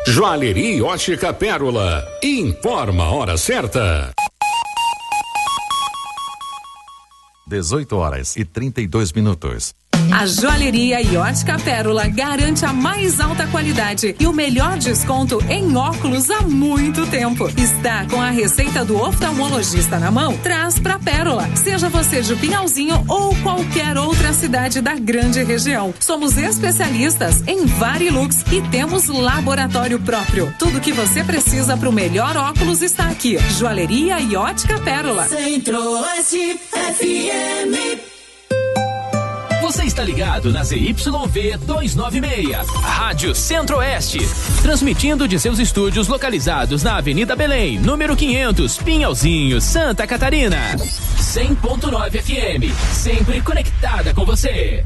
Joalheria e Ótica Pérola. Informa a hora certa. 18h32. A Joalheria e Ótica Pérola garante a mais alta qualidade e o melhor desconto em óculos há muito tempo. Está com a receita do oftalmologista na mão? Traz pra Pérola. Seja você de Pinhalzinho ou qualquer outra cidade da grande região. Somos especialistas em Varilux e temos laboratório próprio. Tudo que você precisa para o melhor óculos está aqui. Joalheria e Ótica Pérola. Centro-Oeste FM. Você está ligado na ZYV 296, Rádio Centro-Oeste, transmitindo de seus estúdios localizados na Avenida Belém, número 500, Pinhalzinho, Santa Catarina. 100.9 FM, sempre conectada com você.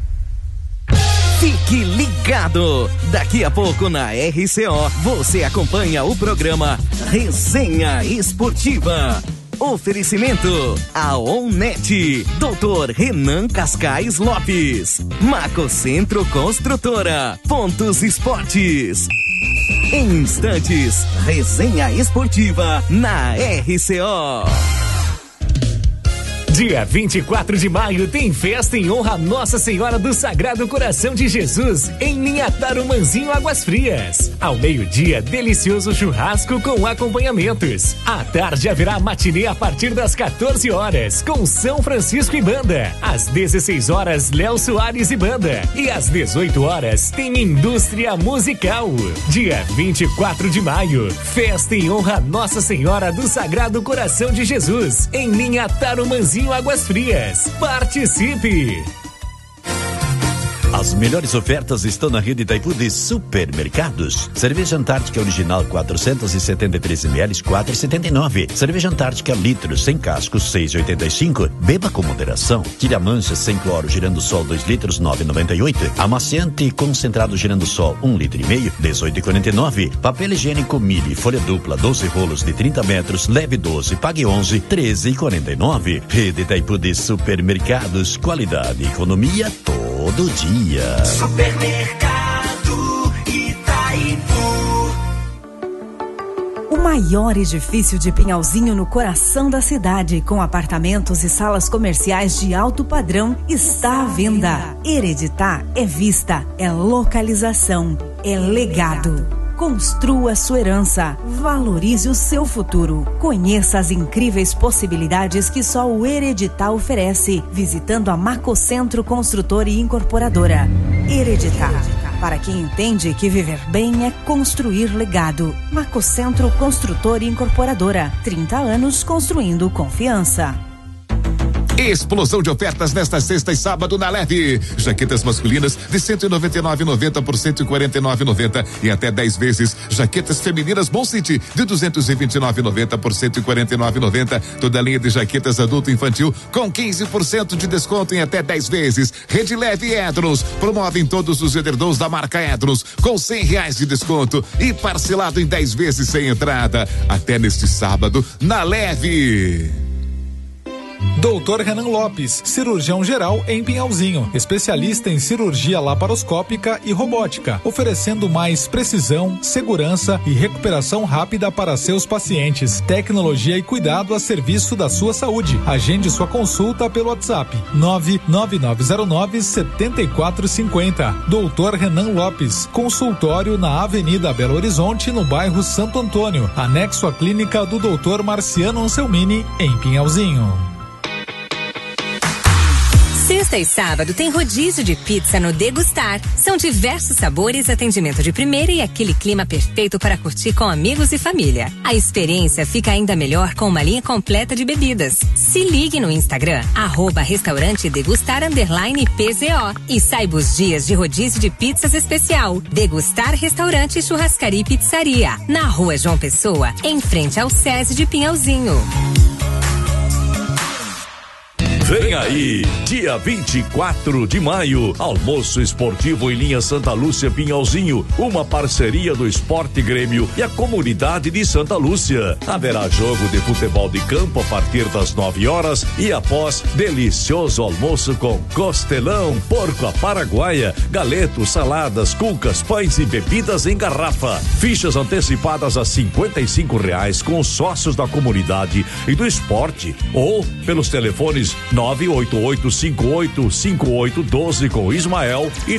Fique ligado! Daqui a pouco na RCO, você acompanha o programa Resenha Esportiva. Oferecimento a Onnet, Dr. Renan Cascais Lopes, Macocentro Construtora, Pontos Esportes. Em instantes, Resenha Esportiva na RCO. Dia 24 de maio tem festa em honra a Nossa Senhora do Sagrado Coração de Jesus em Linha Tarumanzinho, Águas Frias. Ao meio-dia, delicioso churrasco com acompanhamentos. À tarde haverá matinê a partir das 14 horas com São Francisco e Banda. Às 16 horas, Léo Soares e Banda. E às 18 horas tem Indústria Musical. Dia 24 de maio, festa em honra a Nossa Senhora do Sagrado Coração de Jesus em Linha Tarumanzinho, Águas Frias. Participe! As melhores ofertas estão na rede Itaipu de supermercados. Cerveja Antártica original 473 ml 4,79. Cerveja Antártica litro sem cascos 6,85. Beba com moderação. Tira manchas sem cloro Girandosol 2 litros 9,98. Amaciante concentrado Girandosol 1,5 litro 18,49. Papel higiênico Mili folha dupla 12 rolos de 30 metros leve 12 pague 11 13,49. Rede Itaipu de supermercados, qualidade e economia todo dia. Supermercado Itaipu. O maior edifício de Pinhalzinho no coração da cidade, com apartamentos e salas comerciais de alto padrão, está à venda. Hereditar é vista, é localização, é legado. Construa sua herança, valorize o seu futuro. Conheça as incríveis possibilidades que só o Hereditar oferece, visitando a Macocentro Construtora e Incorporadora. Hereditar, para quem entende que viver bem é construir legado. Macocentro Construtora e Incorporadora, 30 anos construindo confiança. Explosão de ofertas nesta sexta e sábado na Leve. Jaquetas masculinas de 199,90 por 149,90 e até 10 vezes. Jaquetas femininas Bom City de 229,90 por 149,90. Toda a linha de jaquetas adulto e infantil com 15% de desconto em até 10 vezes. Rede Leve Edrons promovem todos os edredons da marca Edrons com R$100 de desconto e parcelado em 10 vezes sem entrada. Até neste sábado na Leve. Dr. Renan Lopes, cirurgião geral em Pinhalzinho, especialista em cirurgia laparoscópica e robótica, oferecendo mais precisão, segurança e recuperação rápida para seus pacientes. Tecnologia e cuidado a serviço da sua saúde. Agende sua consulta pelo WhatsApp 99909-7450. Dr. Renan Lopes, consultório na Avenida Belo Horizonte, no bairro Santo Antônio, anexo à clínica do Dr. Marciano Anselmini, em Pinhalzinho. Sexta e sábado tem rodízio de pizza no Degustar. São diversos sabores, atendimento de primeira e aquele clima perfeito para curtir com amigos e família. A experiência fica ainda melhor com uma linha completa de bebidas. Se ligue no Instagram, @restaurante degustar _PZO e saiba os dias de rodízio de pizzas especial. Degustar Restaurante, Churrascaria e Pizzaria, na Rua João Pessoa, em frente ao SESI de Pinhalzinho. Vem aí, dia 24 de maio, almoço esportivo em linha Santa Lúcia Pinhalzinho, uma parceria do Esporte Grêmio e a comunidade de Santa Lúcia. Haverá jogo de futebol de campo a partir das 9 horas e após, delicioso almoço com costelão, porco à paraguaia, galetos, saladas, cucas, pães e bebidas em garrafa. Fichas antecipadas a R$55 com os sócios da comunidade e do esporte ou pelos telefones 988585812 com Ismael e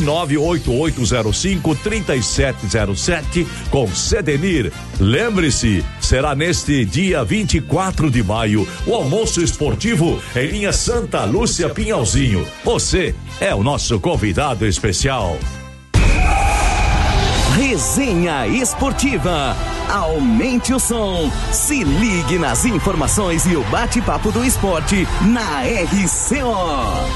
988053707 com Sedenir. Lembre-se, será neste dia 24 de maio o almoço esportivo em linha Santa Lúcia Pinhalzinho. Você é o nosso convidado especial. Resenha Esportiva. Aumente o som. Se ligue nas informações e o bate-papo do esporte na RCO.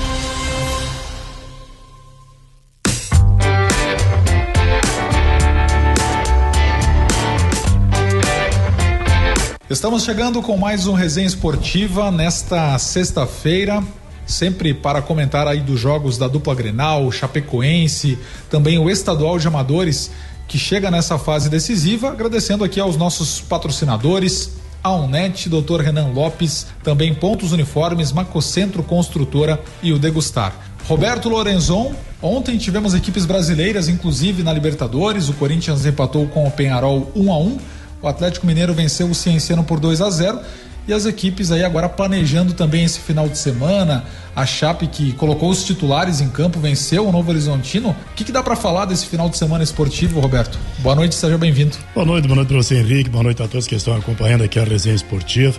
Estamos chegando com mais um Resenha Esportiva nesta sexta-feira, sempre para comentar aí dos jogos da dupla Grenal, Chapecoense, também o estadual de amadores que chega nessa fase decisiva, agradecendo aqui aos nossos patrocinadores, a Unnet, Dr. Renan Lopes, também Pontos Uniformes, Macocentro Construtora e o Degustar. Roberto Lorenzon, ontem tivemos equipes brasileiras, inclusive na Libertadores, o Corinthians empatou com o Peñarol 1-1, o Atlético Mineiro venceu o Cienciano por 2-0, e as equipes aí agora planejando também esse final de semana. A Chape, que colocou os titulares em campo, venceu o Novo Horizontino. O que dá para falar desse final de semana esportivo, Roberto? Boa noite, seja bem-vindo. Boa noite para você, Henrique, boa noite a todos que estão acompanhando aqui a Resenha Esportiva.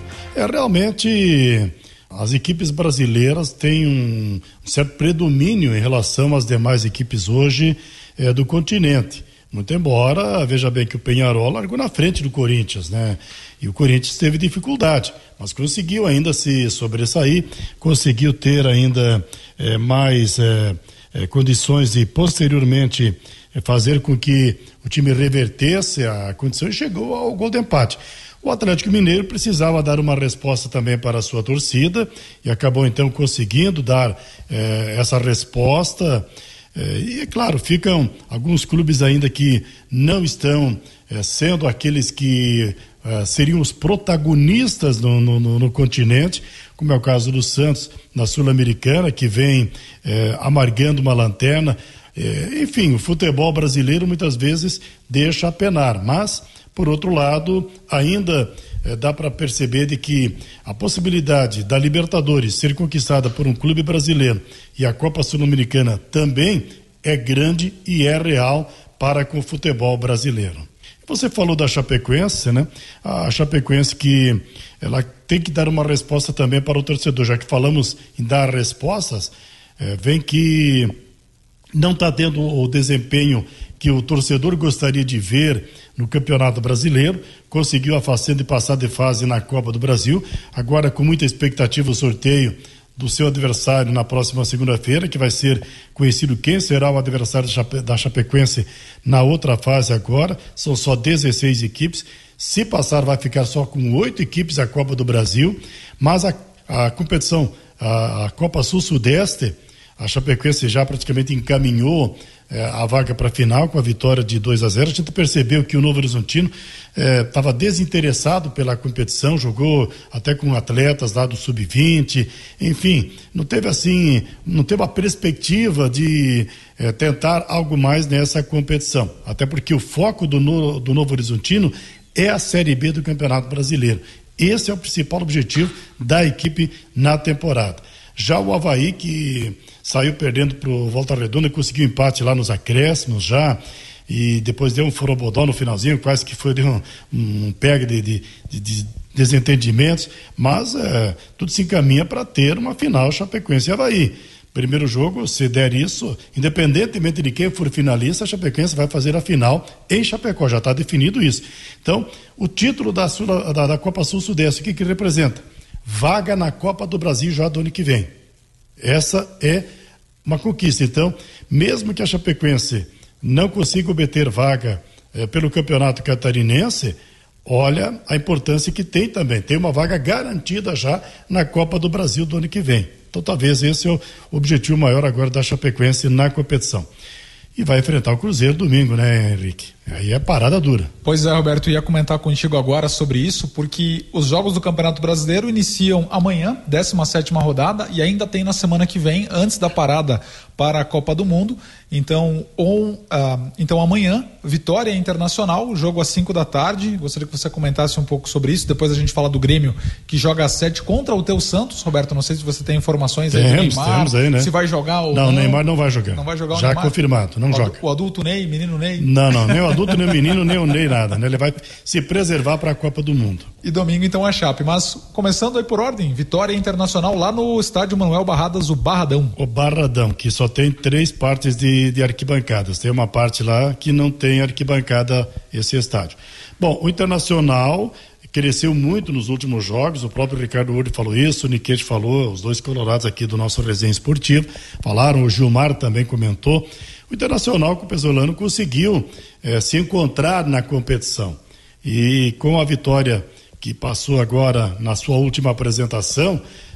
Realmente as equipes brasileiras têm um certo predomínio em relação às demais equipes hoje do continente. Muito embora, veja bem que o Peñarol largou na frente do Corinthians, né? E o Corinthians teve dificuldade, mas conseguiu ainda se sobressair, conseguiu ter ainda mais condições de posteriormente fazer com que o time revertesse a condição e chegou ao gol de empate. O Atlético Mineiro precisava dar uma resposta também para a sua torcida e acabou então conseguindo dar essa resposta. E é claro, ficam alguns clubes ainda que não estão sendo aqueles que seriam os protagonistas no continente, como é o caso do Santos na Sul-Americana, que vem amargando uma lanterna. Enfim, o futebol brasileiro muitas vezes deixa a penar, mas por outro lado ainda dá para perceber de que a possibilidade da Libertadores ser conquistada por um clube brasileiro e a Copa Sul-Americana também é grande e é real para com o futebol brasileiro. Você falou da Chapecoense, né? A Chapecoense que ela tem que dar uma resposta também para o torcedor, já que falamos em dar respostas, vem que não está tendo o desempenho que o torcedor gostaria de ver no Campeonato Brasileiro, conseguiu a façanha de passar de fase na Copa do Brasil, agora com muita expectativa o sorteio do seu adversário na próxima segunda-feira, que vai ser conhecido quem será o adversário da Chapecoense na outra fase agora, são só 16 equipes, se passar vai ficar só com 8 equipes a Copa do Brasil, mas a competição, a Copa Sul-Sudeste, a Chapecoense já praticamente encaminhou a vaga para a final com a vitória de 2-0. A gente percebeu que o Novo Horizontino estava desinteressado pela competição, jogou até com atletas lá do Sub-20, enfim, não teve a perspectiva de tentar algo mais nessa competição, até porque o foco do Novo Horizontino é a Série B do Campeonato Brasileiro. Esse é o principal objetivo da equipe na temporada. Já o Avaí, que saiu perdendo pro Volta Redonda, conseguiu empate lá nos acréscimos já, e depois deu um forobodó no finalzinho, quase que deu um pega de desentendimentos, mas tudo se encaminha para ter uma final Chapecoense e Avaí. Primeiro jogo, se der isso, independentemente de quem for finalista, a Chapecoense vai fazer a final em Chapecó, já está definido isso. Então, o título da Copa Sul-Sudeste, o que representa? Vaga na Copa do Brasil já do ano que vem. Essa é uma conquista. Então, mesmo que a Chapecoense não consiga obter vaga pelo Campeonato Catarinense, olha a importância que tem também. Tem uma vaga garantida já na Copa do Brasil do ano que vem. Então talvez esse é o objetivo maior agora da Chapecoense na competição. E vai enfrentar o Cruzeiro domingo, né, Henrique? Aí é parada dura. Pois é, Roberto, ia comentar contigo agora sobre isso, porque os jogos do Campeonato Brasileiro iniciam amanhã, 17ª rodada, e ainda tem na semana que vem, antes da parada para a Copa do Mundo. Então, amanhã, Vitória Internacional, jogo às 5 da tarde. Gostaria que você comentasse um pouco sobre isso. Depois a gente fala do Grêmio, que joga às 7 contra o Teu Santos. Roberto, não sei se você tem informações aí do Neymar. Temos aí, né? Se vai jogar ou não. Não, o Neymar não vai jogar. Não vai jogar o Já Neymar. Confirmado, não joga. O adulto Ney, menino Ney? Não, nem o adulto, nem o menino, nem o Ney, nada, né? Ele vai se preservar para a Copa do Mundo. E domingo então a Chape. Mas começando aí por ordem, Vitória Internacional lá no estádio Manuel Barradas, o Barradão. O Barradão, que só tem 3 partes de arquibancadas. Tem uma parte lá que não tem arquibancada, esse estádio. Bom, o Internacional cresceu muito nos últimos jogos, o próprio Ricardo Urdi falou isso, o Niquete falou, os 2 colorados aqui do nosso resenha esportivo falaram, o Gilmar também comentou. O Internacional com o Pesolano conseguiu se encontrar na competição. E com a vitória que passou agora na sua última apresentação,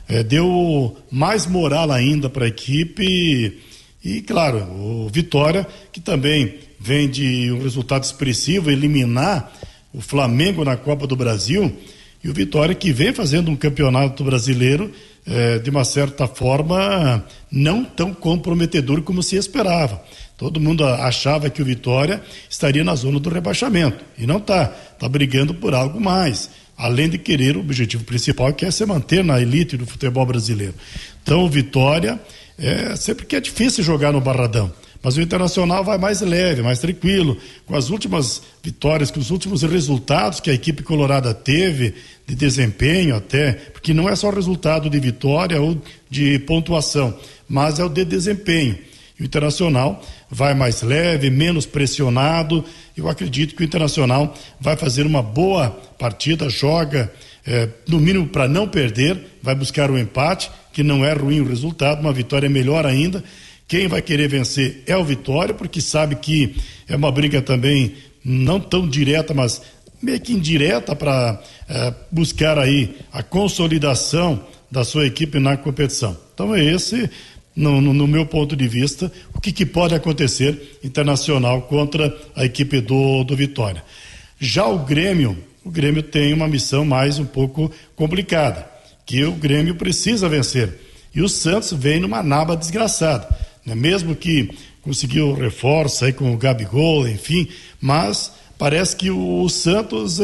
deu mais moral ainda para a equipe. E, claro, o Vitória, que também vem de um resultado expressivo, eliminar o Flamengo na Copa do Brasil, e o Vitória que vem fazendo um campeonato brasileiro de uma certa forma não tão comprometedor como se esperava. Todo mundo achava que o Vitória estaria na zona do rebaixamento, e não está brigando por algo mais, além de querer o objetivo principal, que é se manter na elite do futebol brasileiro. Então o Vitória, sempre que é difícil jogar no Barradão, mas o Internacional vai mais leve, mais tranquilo, com as últimas vitórias, com os últimos resultados que a equipe colorada teve, de desempenho até, porque não é só resultado de vitória ou de pontuação, mas é o de desempenho. E o Internacional vai mais leve, menos pressionado. Eu acredito que o Internacional vai fazer uma boa partida, joga no mínimo para não perder, vai buscar o empate, que não é ruim o resultado, uma vitória é melhor ainda. Quem vai querer vencer é o Vitória, porque sabe que é uma briga também não tão direta, mas meio que indireta para buscar aí a consolidação da sua equipe na competição. Então é esse, no meu ponto de vista, o que pode acontecer Internacional contra a equipe do Vitória. Já o Grêmio tem uma missão mais um pouco complicada, que o Grêmio precisa vencer. E o Santos vem numa naba desgraçada, né? Mesmo que conseguiu reforço aí com o Gabigol, enfim, mas parece que o Santos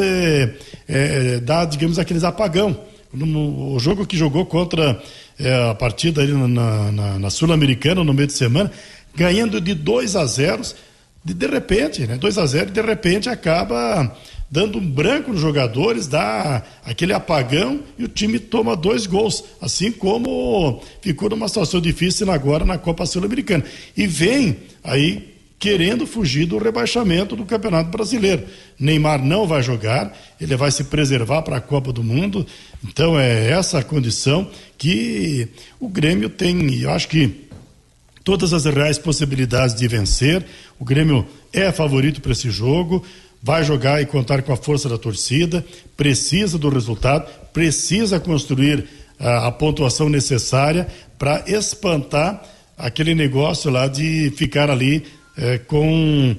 dá, digamos, aqueles apagão. O jogo que jogou contra a partida ali na Sul-Americana no meio de semana, ganhando de 2-0, de repente, né? 2-0, de repente acaba dando um branco nos jogadores, dá aquele apagão e o time toma 2 gols, assim como ficou numa situação difícil agora na Copa Sul-Americana. E vem aí querendo fugir do rebaixamento do Campeonato Brasileiro. Neymar não vai jogar, ele vai se preservar para a Copa do Mundo. Então é essa a condição que o Grêmio tem, eu acho que todas as reais possibilidades de vencer. O Grêmio é favorito para esse jogo, vai jogar e contar com a força da torcida, precisa do resultado, precisa construir a pontuação necessária para espantar aquele negócio lá de ficar ali com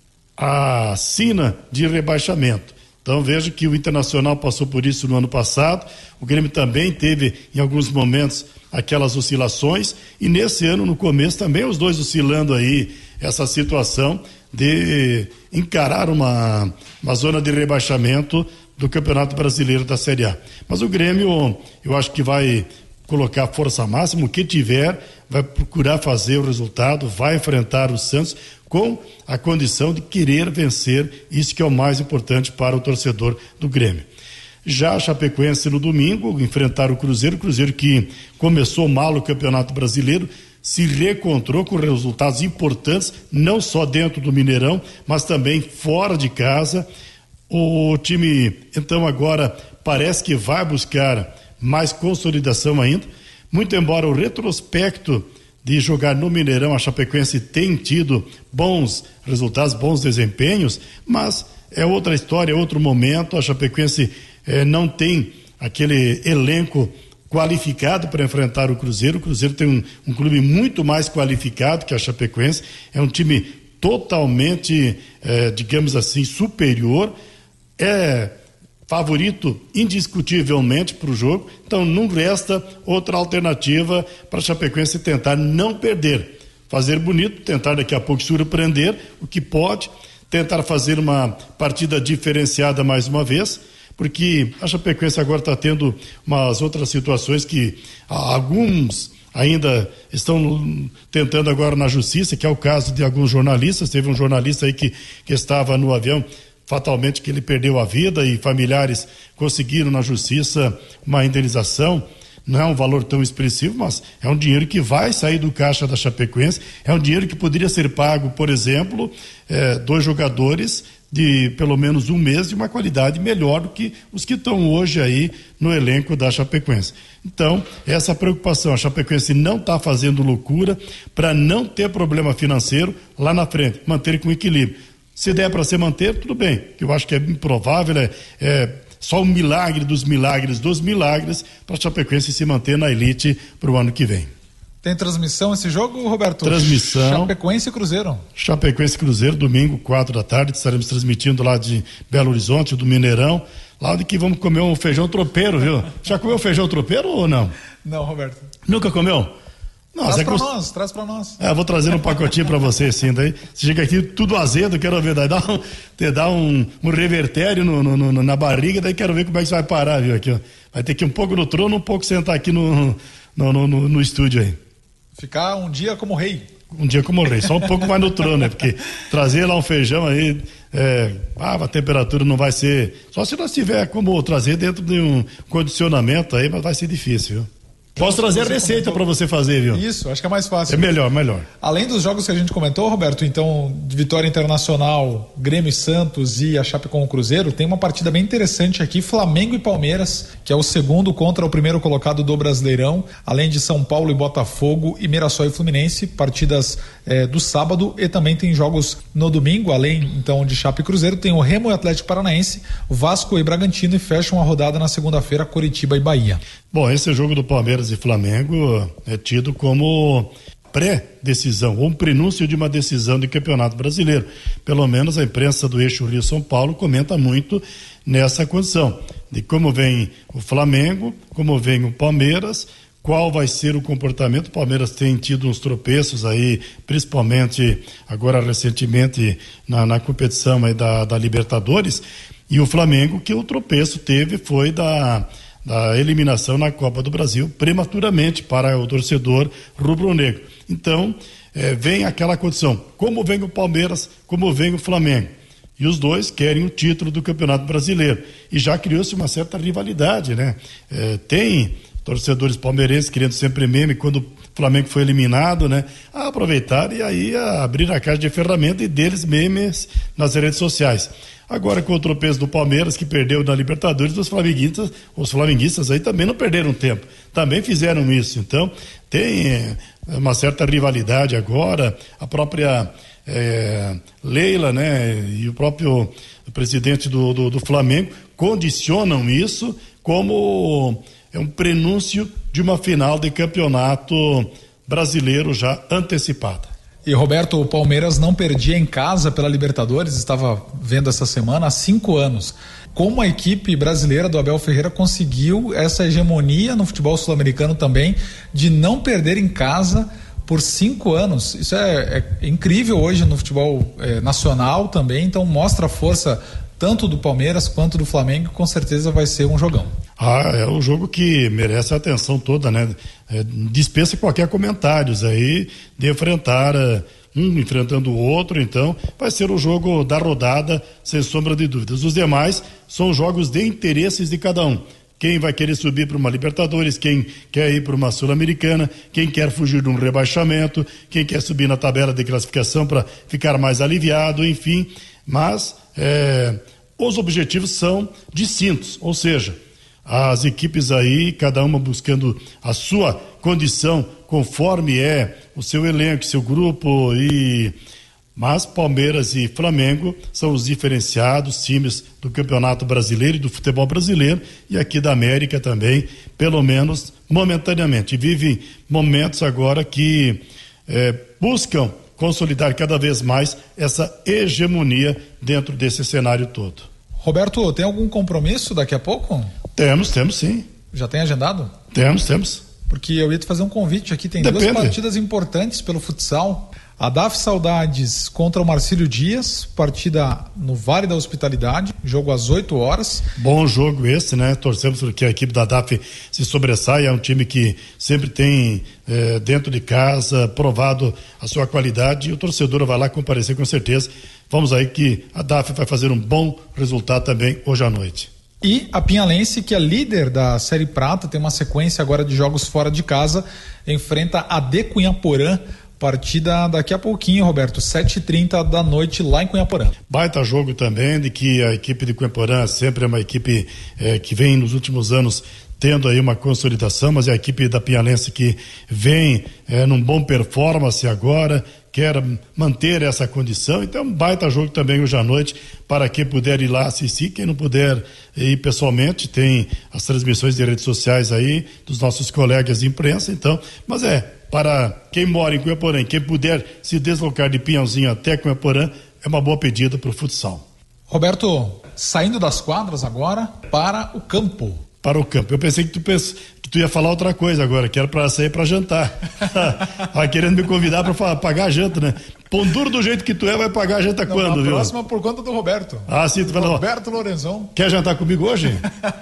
a sina de rebaixamento. Então veja que o Internacional passou por isso no ano passado, o Grêmio também teve em alguns momentos aquelas oscilações, e nesse ano, no começo, também os dois oscilando aí essa situação de encarar uma zona de rebaixamento do Campeonato Brasileiro da Série A. Mas o Grêmio, eu acho que vai colocar força máxima, o que tiver, vai procurar fazer o resultado, vai enfrentar o Santos com a condição de querer vencer, isso que é o mais importante para o torcedor do Grêmio. Já a Chapecoense no domingo, enfrentar o Cruzeiro que começou mal o Campeonato Brasileiro, se reencontrou com resultados importantes, não só dentro do Mineirão, mas também fora de casa. O time, então, agora parece que vai buscar mais consolidação ainda, muito embora o retrospecto de jogar no Mineirão, a Chapecoense tem tido bons resultados, bons desempenhos, mas é outra história, é outro momento. A Chapecoense não tem aquele elenco qualificado para enfrentar o Cruzeiro. O Cruzeiro tem um clube muito mais qualificado que a Chapecoense, é um time totalmente, digamos assim, superior, é favorito indiscutivelmente para o jogo, então não resta outra alternativa para a Chapecoense tentar não perder, fazer bonito, tentar daqui a pouco surpreender o que pode, tentar fazer uma partida diferenciada mais uma vez, porque a Chapecoense agora está tendo umas outras situações que alguns ainda estão tentando agora na justiça, que é o caso de alguns jornalistas. Teve um jornalista aí que estava no avião, fatalmente que ele perdeu a vida, e familiares conseguiram na justiça uma indenização. Não é um valor tão expressivo, mas é um dinheiro que vai sair do caixa da Chapecoense, é um dinheiro que poderia ser pago, por exemplo, 2 jogadores de pelo menos um mês de uma qualidade melhor do que os que estão hoje aí no elenco da Chapecoense. Então, essa preocupação, a Chapecoense não está fazendo loucura para não ter problema financeiro lá na frente, manter com equilíbrio. Se der para se manter, tudo bem, que eu acho que é improvável, é só um milagre dos milagres para a Chapecoense se manter na elite para o ano que vem. Tem transmissão esse jogo, Roberto? Transmissão. Chapecoense e Cruzeiro. Chapecoense e Cruzeiro, domingo, 4h, estaremos transmitindo lá de Belo Horizonte, do Mineirão, lá onde que vamos comer um feijão tropeiro, viu? Já comeu feijão tropeiro ou não? Não, Roberto. Nunca comeu? Nossa, traz pra nós. Vou trazer um pacotinho pra você, sim, daí você chega aqui tudo azedo, quero ver, daí dá um revertério na barriga, daí quero ver como é que você vai parar, viu, aqui, ó. Vai ter que ir um pouco no trono, um pouco sentar aqui no estúdio aí. Ficar um dia como rei. Um dia como rei, só um pouco mais no trono, né, porque trazer lá um feijão aí, a temperatura não vai ser, só se nós tiver como trazer dentro de um condicionamento aí, mas vai ser difícil, viu? Posso trazer a receita para você fazer, viu? Isso, acho que é mais fácil. É melhor. Além dos jogos que a gente comentou, Roberto, então, de Vitória Internacional, Grêmio e Santos e a Chape com o Cruzeiro, tem uma partida bem interessante aqui, Flamengo e Palmeiras, que é o segundo contra o primeiro colocado do Brasileirão, além de São Paulo e Botafogo e Mirassol e Fluminense, partidas do sábado, e também tem jogos no domingo, além então de Chape e Cruzeiro, tem o Remo e Atlético Paranaense, Vasco e Bragantino, e fecham a rodada na segunda-feira, Coritiba e Bahia. Bom, esse jogo do Palmeiras e Flamengo é tido como pré-decisão, ou um prenúncio de uma decisão de campeonato brasileiro. Pelo menos a imprensa do eixo Rio-São Paulo comenta muito nessa condição, de como vem o Flamengo, como vem o Palmeiras, qual vai ser o comportamento. O Palmeiras tem tido uns tropeços aí, principalmente agora recentemente na competição aí da Libertadores, e o Flamengo, que o tropeço teve foi da eliminação na Copa do Brasil prematuramente para o torcedor rubro-negro. Então, vem aquela condição, como vem o Palmeiras, como vem o Flamengo, e os dois querem o título do Campeonato Brasileiro, e já criou-se uma certa rivalidade, né? Tem torcedores palmeirenses querendo sempre meme quando o Flamengo foi eliminado, né? Aproveitaram e aí abriram a caixa de ferramenta e deles memes nas redes sociais. Agora, com o tropeço do Palmeiras, que perdeu na Libertadores, os flamenguistas aí também não perderam tempo, também fizeram isso. Então, tem uma certa rivalidade agora. A própria Leila, né, e o próprio presidente do Flamengo condicionam isso como um prenúncio de uma final de campeonato brasileiro já antecipada. E Roberto, o Palmeiras não perdia em casa pela Libertadores, estava vendo essa semana, há 5 anos. Como a equipe brasileira do Abel Ferreira conseguiu essa hegemonia no futebol sul-americano também, de não perder em casa por 5 anos. Isso é incrível hoje no futebol nacional também, então mostra a força tanto do Palmeiras quanto do Flamengo, com certeza vai ser um jogão. É um jogo que merece a atenção toda, né? Dispensa qualquer comentários aí de enfrentar um enfrentando o outro, então vai ser o jogo da rodada, sem sombra de dúvidas. Os demais são jogos de interesses de cada um. Quem vai querer subir para uma Libertadores, quem quer ir para uma Sul-Americana, quem quer fugir de um rebaixamento, quem quer subir na tabela de classificação para ficar mais aliviado, enfim. Mas os objetivos são distintos, ou seja, as equipes aí, cada uma buscando a sua condição conforme o seu elenco, seu grupo, mas Palmeiras e Flamengo são os diferenciados times do Campeonato Brasileiro e do futebol brasileiro, e aqui da América também, pelo menos momentaneamente. Vivem momentos agora que buscam consolidar cada vez mais essa hegemonia dentro desse cenário todo. Roberto, tem algum compromisso daqui a pouco? Temos sim. Já tem agendado? Temos. Porque eu ia te fazer um convite aqui, tem duas partidas importantes pelo futsal. A DAF Saudades contra o Marcílio Dias, partida no Vale da Hospitalidade, jogo às 8 horas. Bom jogo esse, né? Torcemos porque a equipe da DAF se sobressaia, é um time que sempre tem dentro de casa provado a sua qualidade e o torcedor vai lá comparecer com certeza. Vamos aí que a DAF vai fazer um bom resultado também hoje à noite. E a Pinhalense, que é líder da Série Prata, tem uma sequência agora de jogos fora de casa, enfrenta a AD Cunhaporã. Partida daqui a pouquinho, Roberto, 7h30 da noite lá em Cunhaporã. Baita jogo também, de que a equipe de Cunhaporã sempre é uma equipe que vem nos últimos anos tendo aí uma consolidação, mas é a equipe da Pinhalense que vem num bom performance agora, quer manter essa condição, então um baita jogo também hoje à noite, para quem puder ir lá assistir, quem não puder ir pessoalmente, tem as transmissões de redes sociais aí, dos nossos colegas de imprensa, então, mas para quem mora em Cunhaporã, quem puder se deslocar de Pinhalzinho até Cunhaporã, é uma boa pedida para o futsal. Roberto, saindo das quadras agora para o campo. Para o campo. Eu pensei que tu ia falar outra coisa agora, que era para sair para jantar. Vai querendo me convidar para pagar a janta, né? Pão duro do jeito que tu vai pagar a janta quando, viu? A próxima por conta do Roberto. Ah, sim, tu falou. Roberto Lorenzon. Quer jantar comigo hoje?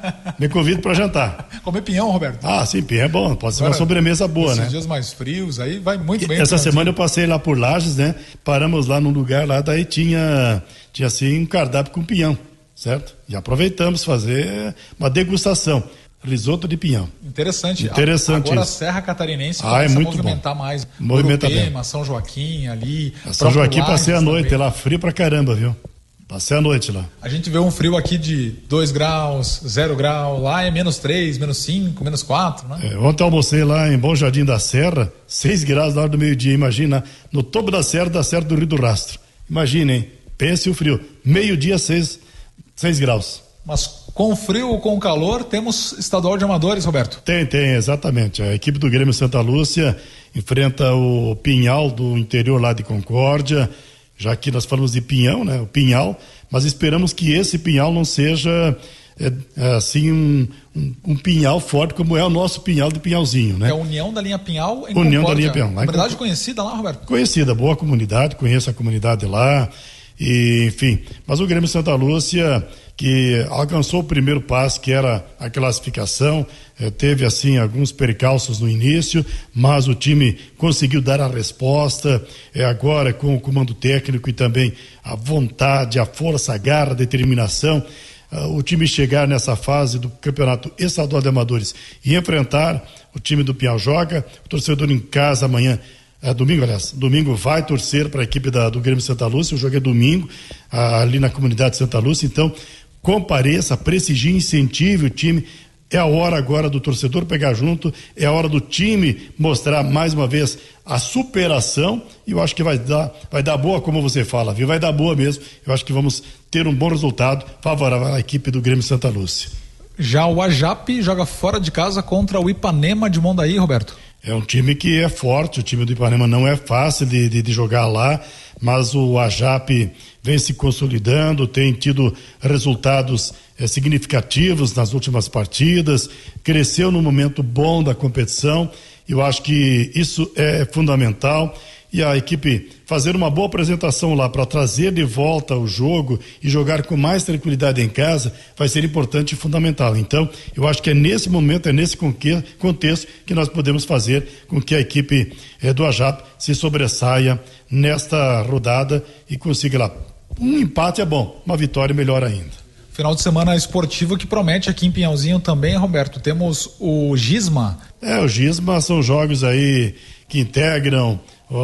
Me convido para jantar. Comer pinhão, Roberto. Ah, sim, pinhão é bom, pode ser uma sobremesa boa, né? Esses dias mais frios, aí vai muito bem. Essa semana eu passei lá por Lages, né? Paramos lá num lugar lá, daí tinha assim um cardápio com pinhão, certo? E aproveitamos fazer uma degustação. Risoto de pinhão. Interessante Agora isso. A Serra Catarinense começa a movimentar bom. mais. Movimenta bem. São Joaquim ali. São Joaquim passei a noite lá, frio pra caramba, viu? Passei a noite lá. A gente vê um frio aqui de 2 graus, 0 grau, lá é -3, -5, -4, né? Ontem eu almocei lá em Bom Jardim da Serra, 6 graus na hora do meio-dia, imagina, no topo da Serra do Rio do Rastro. Imagina, hein? Pense o frio. Meio-dia, 6 graus. Mas com frio ou com calor, temos estadual de amadores, Roberto? Tem, exatamente. A equipe do Grêmio Santa Lúcia enfrenta o Pinhal do interior lá de Concórdia, já que nós falamos de Pinhão, né? O Pinhal, mas esperamos que esse Pinhal não seja assim um Pinhal forte como é o nosso Pinhal de Pinhalzinho, né? É a União da Linha Pinhal em União Concórdia. da Linha Pinhal. Comunidade conhecida lá, Roberto? Conhecida, boa comunidade, conheço a comunidade lá, e, enfim, mas o Grêmio Santa Lúcia, que alcançou o primeiro passo, que era a classificação, teve assim alguns percalços no início, mas o time conseguiu dar a resposta, agora com o comando técnico e também a vontade, a força, a garra, a determinação, o time chegar nessa fase do Campeonato Estadual de Amadores e enfrentar o time do Pinhal. Joga o torcedor em casa amanhã. Domingo vai torcer para a equipe do Grêmio Santa Lúcia, o jogo é domingo, ali na comunidade de Santa Lúcia, então compareça, prestigie, incentive o time. É a hora agora do torcedor pegar junto, é a hora do time mostrar mais uma vez a superação, e eu acho que vai dar boa, como você fala, viu? Vai dar boa mesmo. Eu acho que vamos ter um bom resultado favorável à equipe do Grêmio Santa Lúcia. Já o Ajape joga fora de casa contra o Ipanema de Mondaí, Roberto. É um time que é forte, o time do Ipanema não é fácil de jogar lá, mas o Ajape vem se consolidando, tem tido resultados significativos nas últimas partidas, cresceu no momento bom da competição, e eu acho que isso é fundamental, e a equipe fazer uma boa apresentação lá para trazer de volta o jogo e jogar com mais tranquilidade em casa vai ser importante e fundamental. Então, eu acho que é nesse momento, é nesse contexto que nós podemos fazer com que a equipe do Ajape se sobressaia nesta rodada e consiga lá. Um empate é bom, uma vitória melhor ainda. Final de semana esportivo que promete aqui em Pinhalzinho também, Roberto. Temos o Gisma. O Gisma são jogos aí que integram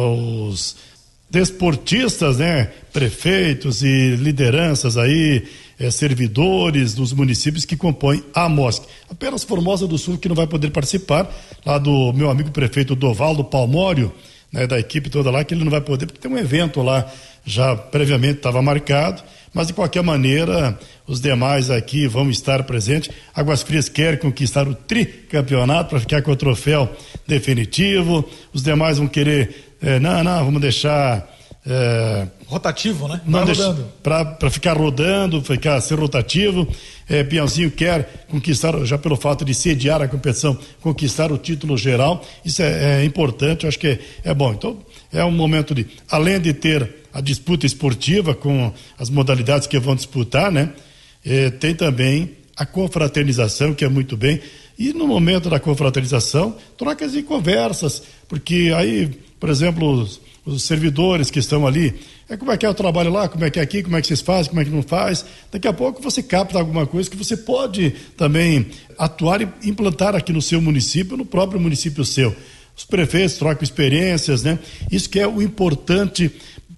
os desportistas, né? Prefeitos e lideranças aí, servidores dos municípios que compõem a MOSC. Apenas Formosa do Sul que não vai poder participar, lá do meu amigo prefeito Dovaldo Palmório, né, da equipe toda lá, que ele não vai poder, porque tem um evento lá, já previamente estava marcado, mas de qualquer maneira, os demais aqui vão estar presentes. Águas Frias quer conquistar o tricampeonato para ficar com o troféu definitivo, os demais vão querer, vamos deixar... rotativo, né? Vai rodando. Para ficar rodando, ser rotativo. Pinhalzinho quer conquistar, já pelo fato de sediar a competição, conquistar o título geral. Isso é importante, eu acho que é bom. Então, é um momento de, além de ter a disputa esportiva com as modalidades que vão disputar, né? Tem também a confraternização, que é muito bem. E no momento da confraternização, trocas e conversas, porque aí, por exemplo, os servidores que estão ali, como é que é o trabalho lá, como é que é aqui, como é que vocês fazem, como é que não faz. Daqui a pouco você capta alguma coisa que você pode também atuar e implantar aqui no seu município, no próprio município seu. Os prefeitos trocam experiências, né? Isso que é o importante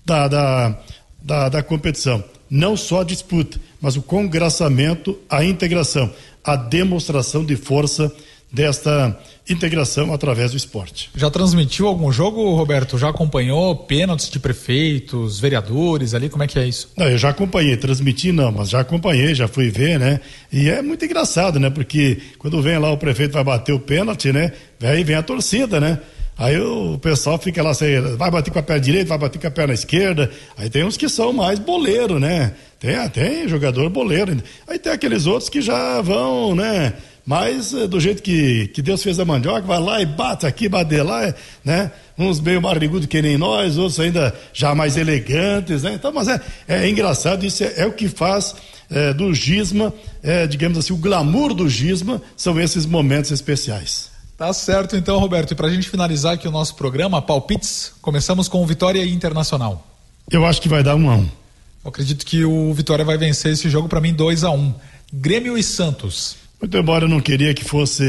da competição. Não só a disputa, mas o congraçamento, a integração, a demonstração de força desta integração através do esporte. Já transmitiu algum jogo, Roberto? Já acompanhou pênaltis de prefeitos, vereadores ali? Como é que é isso? Não, eu já acompanhei, transmiti não, mas já acompanhei, já fui ver, né? E é muito engraçado, né? Porque quando vem lá o prefeito vai bater o pênalti, né? Aí vem a torcida, né? Aí o pessoal fica lá, vai bater com a perna direita, vai bater com a perna esquerda. Aí tem uns que são mais boleiro, né? Tem jogador boleiro. Aí tem aqueles outros que já vão, né? Mas do jeito que Deus fez a mandioca, vai lá e bate aqui, bate lá, né? Uns meio barrigudos que nem nós, outros ainda já mais elegantes, né? Então, mas é engraçado, isso é o que faz do Gisma, digamos assim, o glamour do Gisma são esses momentos especiais. Tá certo então, Roberto. E pra gente finalizar aqui o nosso programa, palpites, começamos com o Vitória e Internacional. Eu acho que vai dar 1-1. Eu acredito que o Vitória vai vencer esse jogo, pra mim 2-1. Grêmio e Santos. Muito embora eu não queria que fosse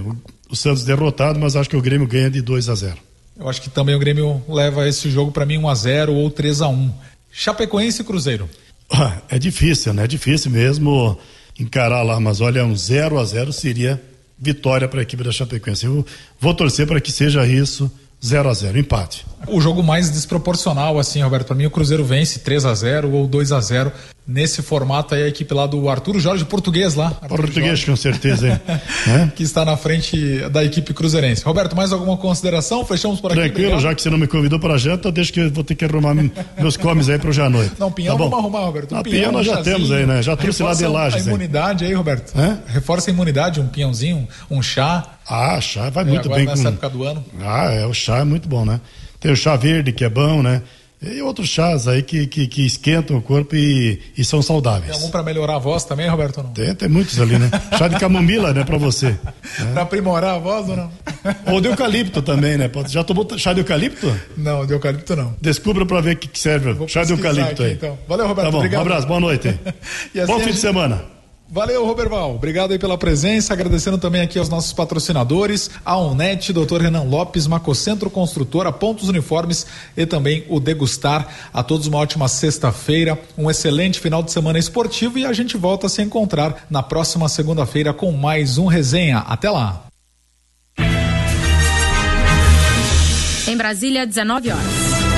o Santos derrotado, mas acho que o Grêmio ganha de 2-0. Eu acho que também o Grêmio leva esse jogo pra mim 1-0 ou 3-1. Chapecoense e Cruzeiro. É difícil, né? É difícil mesmo encarar lá, mas olha, 0-0 seria vitória para a equipe da Chapecoense. Eu vou torcer para que seja isso, 0-0, empate. O jogo mais desproporcional, assim, Roberto, para mim o Cruzeiro vence 3-0 ou 2-0. Nesse formato aí a equipe lá do Arthur Jorge, português lá. Português, com certeza, hein? Que está na frente da equipe cruzeirense. Roberto, mais alguma consideração? Fechamos por aqui. Tranquilo, obrigado. Já que você não me convidou para a janta, deixa que eu vou ter que arrumar meus comes aí para hoje à noite. Não, pinhão, tá, vamos arrumar, Roberto. Pinhão nós já temos aí, né? Já trouxe lá de Lages. Reforça a imunidade aí, Roberto. Reforça a imunidade, um pinhãozinho, um chá. Chá vai muito agora bem. Nessa época do ano. O chá é muito bom, né? Tem o chá verde que é bom, né? E outros chás aí que esquentam o corpo e são saudáveis. Tem algum para melhorar a voz também, Roberto? Não? Tem muitos ali, né? Chá de camomila, né, pra você. Para aprimorar a voz ou não? Ou de eucalipto também, né? Já tomou chá de eucalipto? Não, de eucalipto não. Descubra pra ver o que serve o chá de eucalipto aí. Então. Valeu, Roberto. Tá bom, obrigado. Um abraço, boa noite. Assim bom fim de semana. Valeu, Roberval. Obrigado aí pela presença, agradecendo também aqui aos nossos patrocinadores, a Onet, Dr. Renan Lopes, Macocentro Construtora, Pontos Uniformes e também o Degustar. A todos uma ótima sexta-feira, um excelente final de semana esportivo e a gente volta a se encontrar na próxima segunda-feira com mais um Resenha. Até lá. Em Brasília, 19 horas.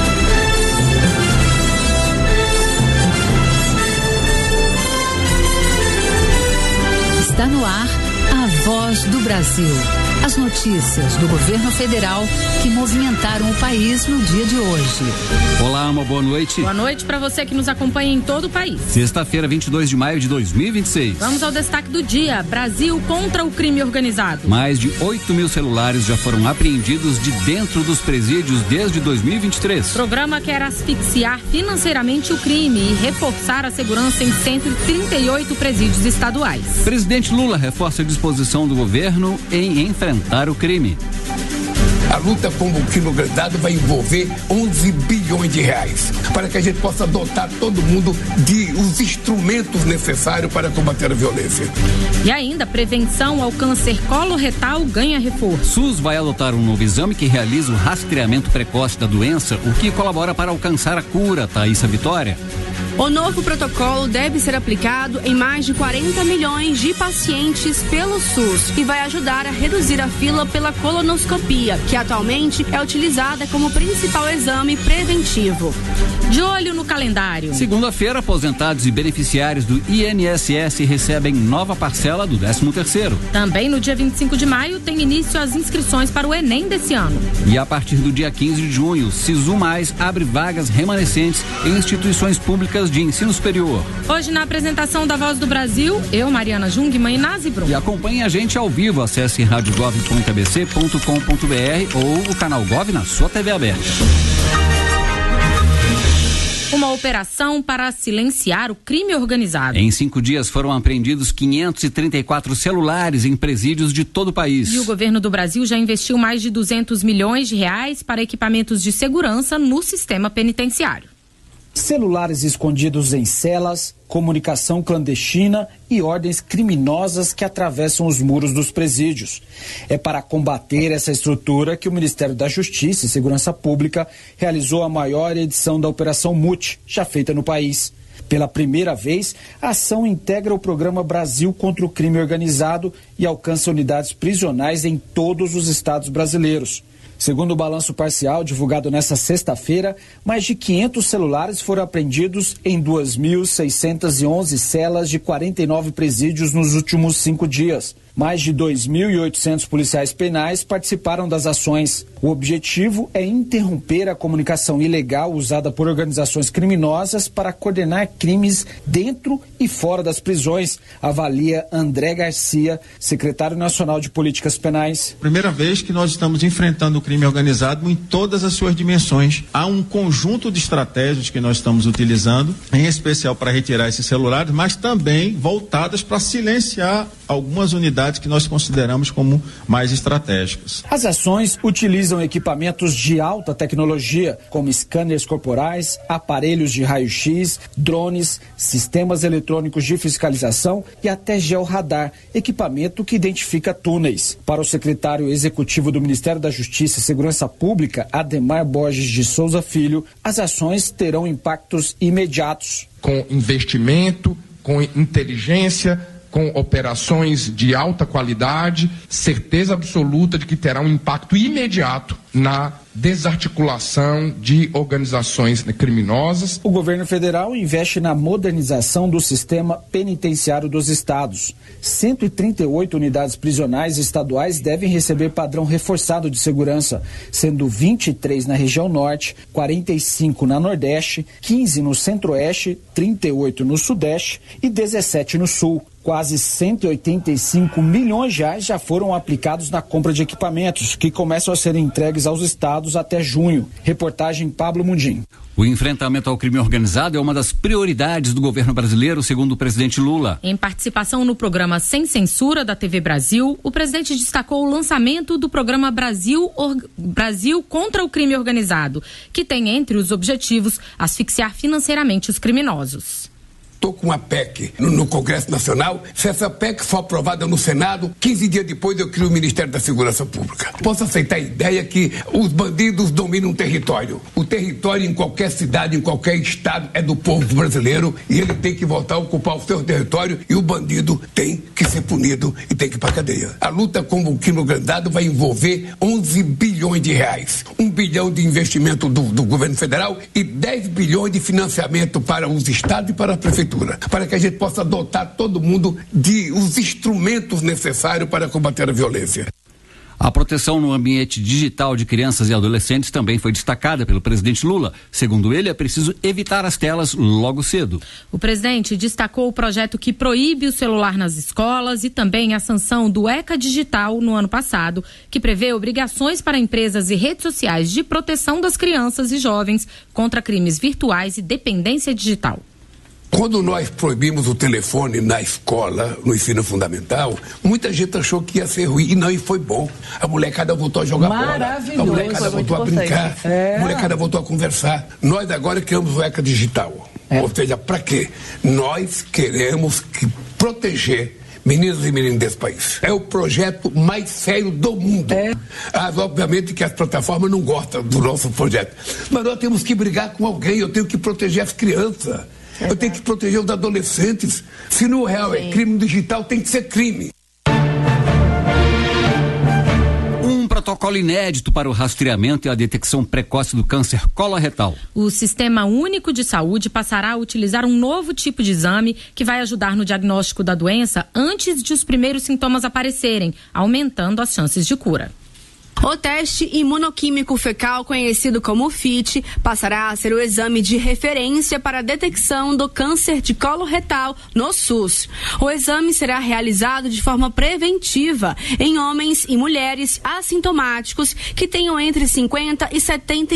Está no ar a Voz do Brasil. As notícias do governo federal que movimentaram o país no dia de hoje. Olá, uma boa noite. Boa noite para você que nos acompanha em todo o país. Sexta-feira, 22 de maio de 2026. Vamos ao destaque do dia. Brasil contra o crime organizado. Mais de 8 mil celulares já foram apreendidos de dentro dos presídios desde 2023. O programa quer asfixiar financeiramente o crime e reforçar a segurança em 138 presídios estaduais. Presidente Lula reforça a disposição do governo em enfrentar o crime. A luta contra o crime organizado vai envolver 11 bilhões de reais para que a gente possa dotar todo mundo de os instrumentos necessários para combater a violência. E ainda, prevenção ao câncer coloretal ganha reforço. SUS vai adotar um novo exame que realiza o rastreamento precoce da doença, o que colabora para alcançar a cura, Thaísa Vitória. O novo protocolo deve ser aplicado em mais de 40 milhões de pacientes pelo SUS e vai ajudar a reduzir a fila pela colonoscopia, que atualmente é utilizada como principal exame preventivo. De olho no calendário. Segunda-feira, aposentados e beneficiários do INSS recebem nova parcela do 13º. Também no dia 25 de maio tem início as inscrições para o Enem desse ano. E a partir do dia 15 de junho, Sisu Mais abre vagas remanescentes em instituições públicas de ensino superior. Hoje, na apresentação da Voz do Brasil, eu, Mariana Jungmann e Nazi Brum. E acompanhe a gente ao vivo, acesse radiogov.abc.com.br ou o canal Gov na sua TV aberta. Uma operação para silenciar o crime organizado. Em 5 dias foram apreendidos 534 celulares em presídios de todo o país. E o governo do Brasil já investiu mais de 200 milhões de reais para equipamentos de segurança no sistema penitenciário. Celulares escondidos em celas, comunicação clandestina e ordens criminosas que atravessam os muros dos presídios. É para combater essa estrutura que o Ministério da Justiça e Segurança Pública realizou a maior edição da Operação MUT, já feita no país. Pela primeira vez, a ação integra o programa Brasil contra o Crime Organizado e alcança unidades prisionais em todos os estados brasileiros. Segundo o balanço parcial divulgado nesta sexta-feira, mais de 500 celulares foram apreendidos em 2.611 celas de 49 presídios nos últimos 5 dias. Mais de 2.800 policiais penais participaram das ações. O objetivo é interromper a comunicação ilegal usada por organizações criminosas para coordenar crimes dentro e fora das prisões, avalia André Garcia, secretário nacional de Políticas Penais. Primeira vez que nós estamos enfrentando o crime organizado em todas as suas dimensões. Há um conjunto de estratégias que nós estamos utilizando, em especial para retirar esses celulares, mas também voltadas para silenciar algumas unidades que nós consideramos como mais estratégicas. As ações utilizam equipamentos de alta tecnologia, como scanners corporais, aparelhos de raio-x, drones, sistemas eletrônicos de fiscalização e até georradar, equipamento que identifica túneis. Para o secretário executivo do Ministério da Justiça e Segurança Pública, Ademar Borges de Souza Filho, as ações terão impactos imediatos. Com investimento, com inteligência, com operações de alta qualidade, certeza absoluta de que terá um impacto imediato na desarticulação de organizações criminosas. O governo federal investe na modernização do sistema penitenciário dos estados. 138 unidades prisionais estaduais devem receber padrão reforçado de segurança, sendo 23 na região norte, 45 na nordeste, 15 no centro-oeste, 38 no sudeste e 17 no sul. Quase 185 milhões de reais já foram aplicados na compra de equipamentos, que começam a ser entregues aos estados até junho. Reportagem Pablo Mundim. O enfrentamento ao crime organizado é uma das prioridades do governo brasileiro, segundo o presidente Lula. Em participação no programa Sem Censura da TV Brasil, o presidente destacou o lançamento do programa Brasil contra o Crime Organizado, que tem entre os objetivos asfixiar financeiramente os criminosos. Estou com uma PEC no Congresso Nacional. Se essa PEC for aprovada no Senado, 15 dias depois eu crio o Ministério da Segurança Pública. Posso aceitar a ideia que os bandidos dominam o território. O território em qualquer cidade, em qualquer estado, é do povo brasileiro e ele tem que voltar a ocupar o seu território e o bandido tem que ser punido e tem que ir para a cadeia. A luta contra o crime organizado vai envolver 11 bilhões de reais. 1 bilhão de investimento do governo federal e 10 bilhões de financiamento para os estados e para a prefeitura, para que a gente possa dotar todo mundo de os instrumentos necessários para combater a violência. A proteção no ambiente digital de crianças e adolescentes também foi destacada pelo presidente Lula. Segundo ele, é preciso evitar as telas logo cedo. O presidente destacou o projeto que proíbe o celular nas escolas e também a sanção do ECA Digital no ano passado, que prevê obrigações para empresas e redes sociais de proteção das crianças e jovens contra crimes virtuais e dependência digital. Quando nós proibimos o telefone na escola, no ensino fundamental, muita gente achou que ia ser ruim e não, e foi bom. A molecada voltou a jogar bola, a molecada voltou a brincar, a molecada voltou a conversar. Nós agora criamos o ECA Digital. Ou seja, para quê? Nós queremos proteger meninos e meninas desse país. É o projeto mais sério do mundo. Obviamente que as plataformas não gostam do nosso projeto. Mas nós temos que brigar com alguém, eu tenho que proteger as crianças. Eu tenho que proteger os adolescentes. Se no real é crime digital, tem que ser crime. protocolo inédito para o rastreamento e a detecção precoce do câncer coloretal. O Sistema Único de Saúde passará a utilizar um novo tipo de exame que vai ajudar no diagnóstico da doença antes de os primeiros sintomas aparecerem, aumentando as chances de cura. O teste imunoquímico fecal, conhecido como FIT, passará a ser o exame de referência para a detecção do câncer de colo retal no SUS. O exame será realizado de forma preventiva em homens e mulheres assintomáticos que tenham entre 50 e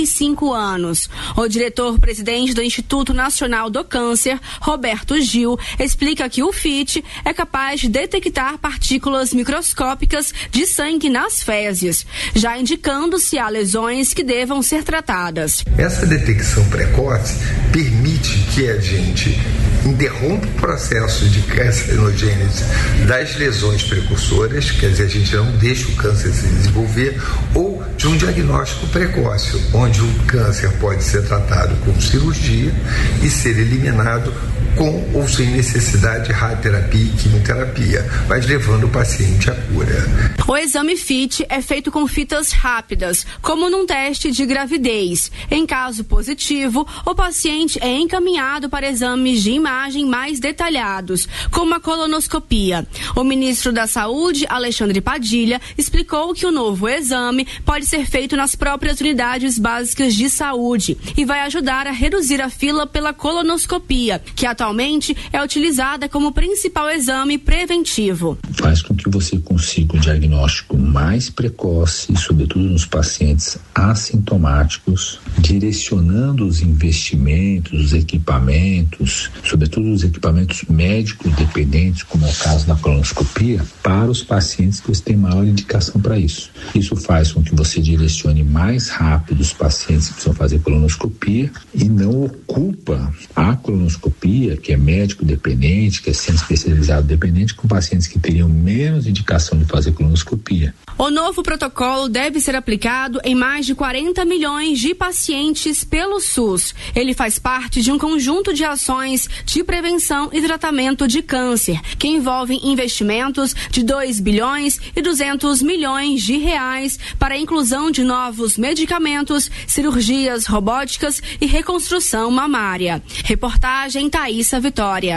75 anos. O diretor-presidente do Instituto Nacional do Câncer, Roberto Gil, explica que o FIT é capaz de detectar partículas microscópicas de sangue nas fezes, já indicando se há lesões que devam ser tratadas. Essa detecção precoce permite que a gente interrompa o processo de carcinogênese das lesões precursoras, quer dizer, a gente não deixa o câncer se desenvolver, ou de um diagnóstico precoce, onde o câncer pode ser tratado com cirurgia e ser eliminado com ou sem necessidade de radioterapia e quimioterapia, mas levando o paciente à cura. O exame FIT é feito com fitas rápidas, como num teste de gravidez. Em caso positivo, o paciente é encaminhado para exames de imagem mais detalhados, como a colonoscopia. O ministro da Saúde, Alexandre Padilha, explicou que o novo exame pode ser feito nas próprias unidades básicas de saúde e vai ajudar a reduzir a fila pela colonoscopia, que atualmente é utilizada como principal exame preventivo. Faz com que você consiga o diagnóstico mais precoce, sobretudo nos pacientes assintomáticos, direcionando os investimentos, os equipamentos, sobretudo os equipamentos médicos dependentes, como é o caso da colonoscopia, para os pacientes que têm maior indicação para isso. Isso faz com que você direcione mais rápido os pacientes que precisam fazer colonoscopia e não ocupa a colonoscopia, que é médico dependente, que é centro especializado dependente, com pacientes que teriam menos indicação de fazer colonoscopia. O novo protocolo deve ser aplicado em mais de 40 milhões de pacientes pelo SUS. Ele faz parte de um conjunto de ações de prevenção e tratamento de câncer, que envolvem investimentos de 2 bilhões e 200 milhões de reais para a inclusão de novos medicamentos, cirurgias robóticas e reconstrução mamária. Reportagem Thaísa Vitória.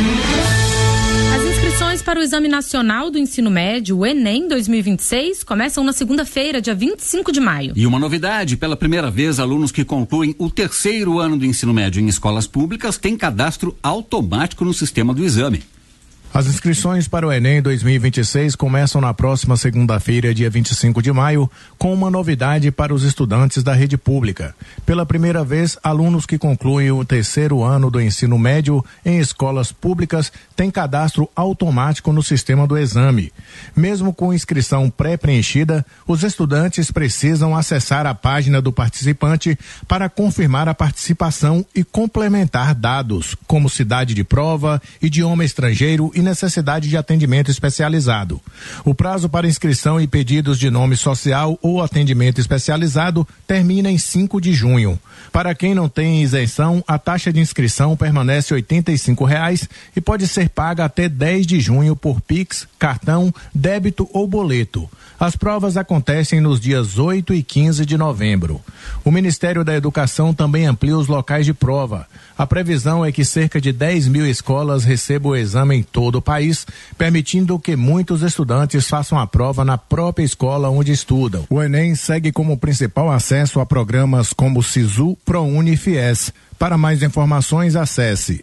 As inscrições para o Exame Nacional do Ensino Médio, o Enem 2026, começam na segunda-feira, dia 25 de maio. E uma novidade, pela primeira vez, alunos que concluem o terceiro ano do ensino médio em escolas públicas têm cadastro automático no sistema do exame. As inscrições para o Enem 2026 começam na próxima segunda-feira, dia 25 de maio, com uma novidade para os estudantes da rede pública. Pela primeira vez, alunos que concluem o terceiro ano do ensino médio em escolas públicas têm cadastro automático no sistema do exame. Mesmo com inscrição pré-preenchida, os estudantes precisam acessar a página do participante para confirmar a participação e complementar dados, como cidade de prova, idioma estrangeiro e necessidade de atendimento especializado. O prazo para inscrição e pedidos de nome social ou atendimento especializado termina em 5 de junho. Para quem não tem isenção, a taxa de inscrição permanece R$ 85,00 e pode ser paga até 10 de junho por Pix, cartão, débito ou boleto. As provas acontecem nos dias 8 e 15 de novembro. O Ministério da Educação também amplia os locais de prova. A previsão é que cerca de 10 mil escolas recebam o exame em todo o país, permitindo que muitos estudantes façam a prova na própria escola onde estudam. O Enem segue como principal acesso a programas como SISU, ProUni e FIES. Para mais informações, acesse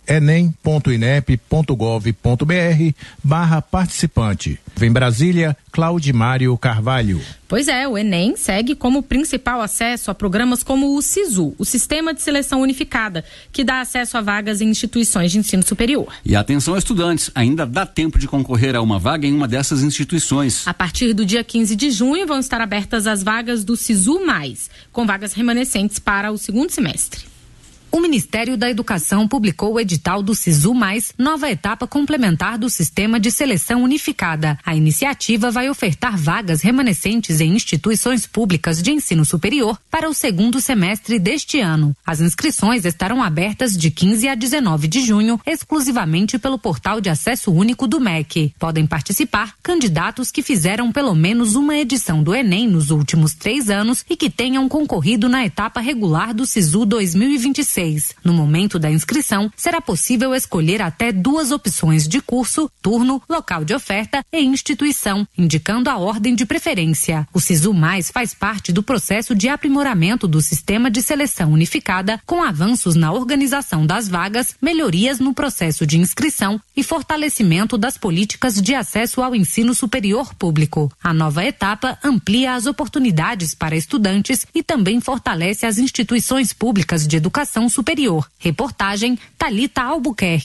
enem.inep.gov.br/participante. Em Brasília, Claudimário Carvalho. Pois é, o Enem segue como principal acesso a programas como o SISU, o Sistema de Seleção Unificada, que dá acesso a vagas em instituições de ensino superior. E atenção, estudantes, ainda dá tempo de concorrer a uma vaga em uma dessas instituições. A partir do dia 15 de junho vão estar abertas as vagas do SISU+, com vagas remanescentes para o segundo semestre. O Ministério da Educação publicou o edital do SISU+, nova etapa complementar do Sistema de Seleção Unificada. A iniciativa vai ofertar vagas remanescentes em instituições públicas de ensino superior para o segundo semestre deste ano. As inscrições estarão abertas de 15 a 19 de junho, exclusivamente pelo portal de acesso único do MEC. Podem participar candidatos que fizeram pelo menos uma edição do Enem nos últimos 3 anos e que tenham concorrido na etapa regular do SISU 2026. No momento da inscrição, será possível escolher até 2 opções de curso, turno, local de oferta e instituição, indicando a ordem de preferência. O SISU+ faz parte do processo de aprimoramento do Sistema de Seleção Unificada, com avanços na organização das vagas, melhorias no processo de inscrição e fortalecimento das políticas de acesso ao ensino superior público. A nova etapa amplia as oportunidades para estudantes e também fortalece as instituições públicas de educação superior. Reportagem Thalita Albuquerque.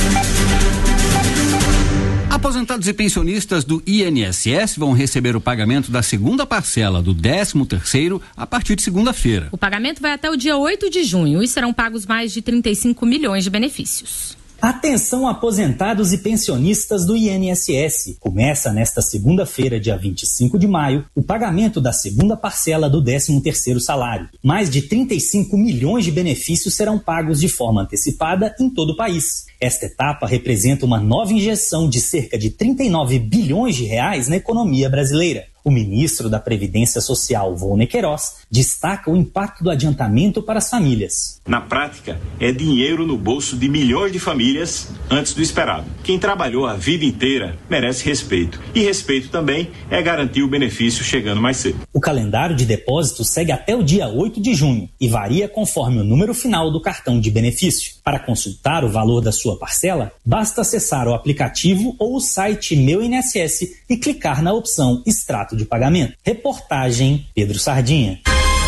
Aposentados e pensionistas do INSS vão receber o pagamento da segunda parcela do 13º a partir de segunda-feira. O pagamento vai até o dia 8 de junho e serão pagos mais de 35 milhões de benefícios. Atenção, aposentados e pensionistas do INSS. Começa nesta segunda-feira, dia 25 de maio, o pagamento da segunda parcela do 13º salário. Mais de 35 milhões de benefícios serão pagos de forma antecipada em todo o país. Esta etapa representa uma nova injeção de cerca de 39 bilhões de reais na economia brasileira. O ministro da Previdência Social, Volney Queiroz, destaca o impacto do adiantamento para as famílias. Na prática, é dinheiro no bolso de milhões de famílias antes do esperado. Quem trabalhou a vida inteira merece respeito. E respeito também é garantir o benefício chegando mais cedo. O calendário de depósitos segue até o dia 8 de junho e varia conforme o número final do cartão de benefício. Para consultar o valor da sua parcela, basta acessar o aplicativo ou o site Meu INSS e clicar na opção Extrato de pagamento. Reportagem Pedro Sardinha.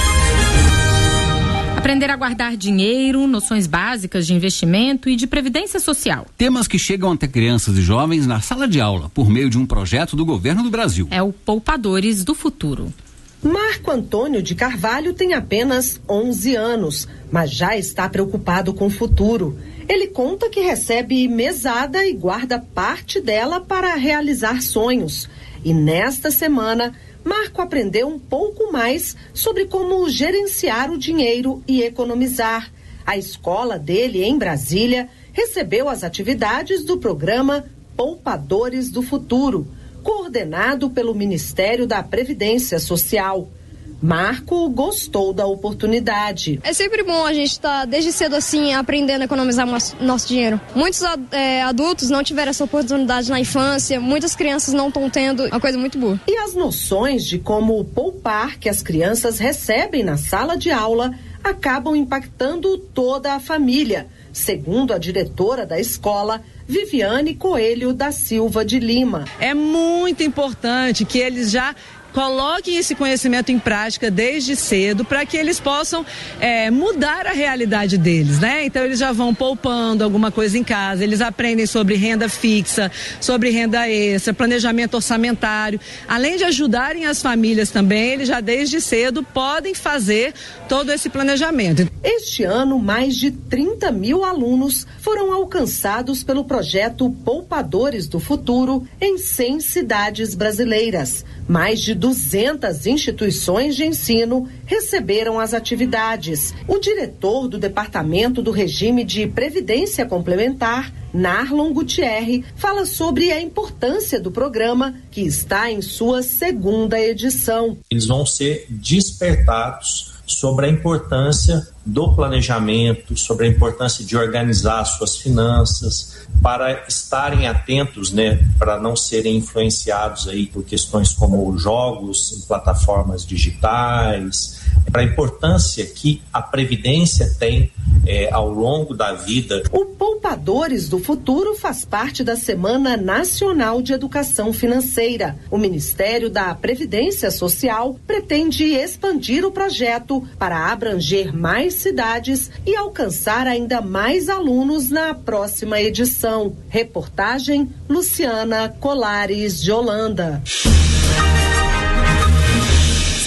Aprender a guardar dinheiro, noções básicas de investimento e de previdência social. Temas que chegam até crianças e jovens na sala de aula por meio de um projeto do governo do Brasil. É o Poupadores do Futuro. Marco Antônio de Carvalho tem apenas 11 anos, mas já está preocupado com o futuro. Ele conta que recebe mesada e guarda parte dela para realizar sonhos. E nesta semana, Marco aprendeu um pouco mais sobre como gerenciar o dinheiro e economizar. A escola dele, em Brasília, recebeu as atividades do programa Poupadores do Futuro, coordenado pelo Ministério da Previdência Social. Marco gostou da oportunidade. É sempre bom a gente estar desde cedo assim aprendendo a economizar nosso dinheiro. Muitos adultos não tiveram essa oportunidade na infância, muitas crianças não estão tendo, uma coisa muito boa. E as noções de como poupar que as crianças recebem na sala de aula acabam impactando toda a família, segundo a diretora da escola, Viviane Coelho da Silva de Lima. É muito importante que eles já coloquem esse conhecimento em prática desde cedo para que eles possam mudar a realidade deles, né? Então eles já vão poupando alguma coisa em casa, eles aprendem sobre renda fixa, sobre renda extra, planejamento orçamentário. Além de ajudarem as famílias também, eles já desde cedo podem fazer todo esse planejamento. Este ano, mais de 30 mil alunos foram alcançados pelo projeto Poupadores do Futuro em 100 cidades brasileiras. Mais de 200 instituições de ensino receberam as atividades. O diretor do Departamento do Regime de Previdência Complementar, Narlon Gutierre, fala sobre a importância do programa, que está em sua segunda edição. Eles vão ser despertados sobre a importância do planejamento, sobre a importância de organizar suas finanças, para estarem atentos, né, para não serem influenciados aí por questões como jogos em plataformas digitais, para a importância que a Previdência tem ao longo da vida. O Poupadores do Futuro faz parte da Semana Nacional de Educação Financeira. O Ministério da Previdência Social pretende expandir o projeto para abranger mais cidades e alcançar ainda mais alunos na próxima edição. Reportagem Luciana Colares de Holanda.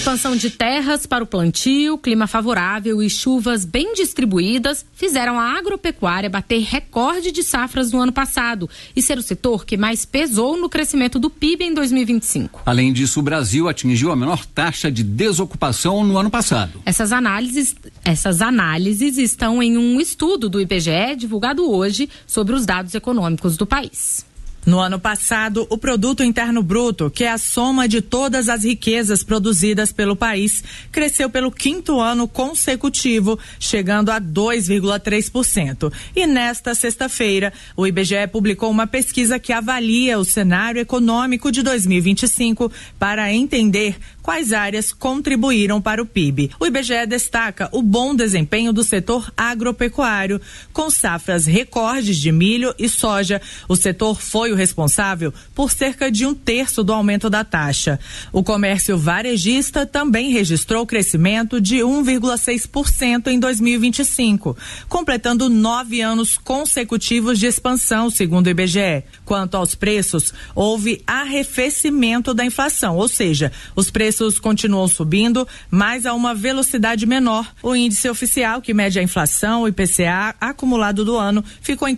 Expansão de terras para o plantio, clima favorável e chuvas bem distribuídas fizeram a agropecuária bater recorde de safras no ano passado e ser o setor que mais pesou no crescimento do PIB em 2025. Além disso, o Brasil atingiu a menor taxa de desocupação no ano passado. Essas análises estão em um estudo do IBGE divulgado hoje sobre os dados econômicos do país. No ano passado, o Produto Interno Bruto, que é a soma de todas as riquezas produzidas pelo país, cresceu pelo 5º ano consecutivo, chegando a 2,3%. E nesta sexta-feira, o IBGE publicou uma pesquisa que avalia o cenário econômico de 2025 para entender quais áreas contribuíram para o PIB. O IBGE destaca o bom desempenho do setor agropecuário. Com safras recordes de milho e soja, o setor foi o responsável por cerca de 1/3 do aumento da taxa. O comércio varejista também registrou crescimento de 1,6% em 2025, completando 9 anos consecutivos de expansão, segundo o IBGE. Quanto aos preços, houve arrefecimento da inflação, ou seja, os preços continuam subindo, mas a uma velocidade menor. O índice oficial, que mede a inflação, o IPCA, acumulado do ano, ficou em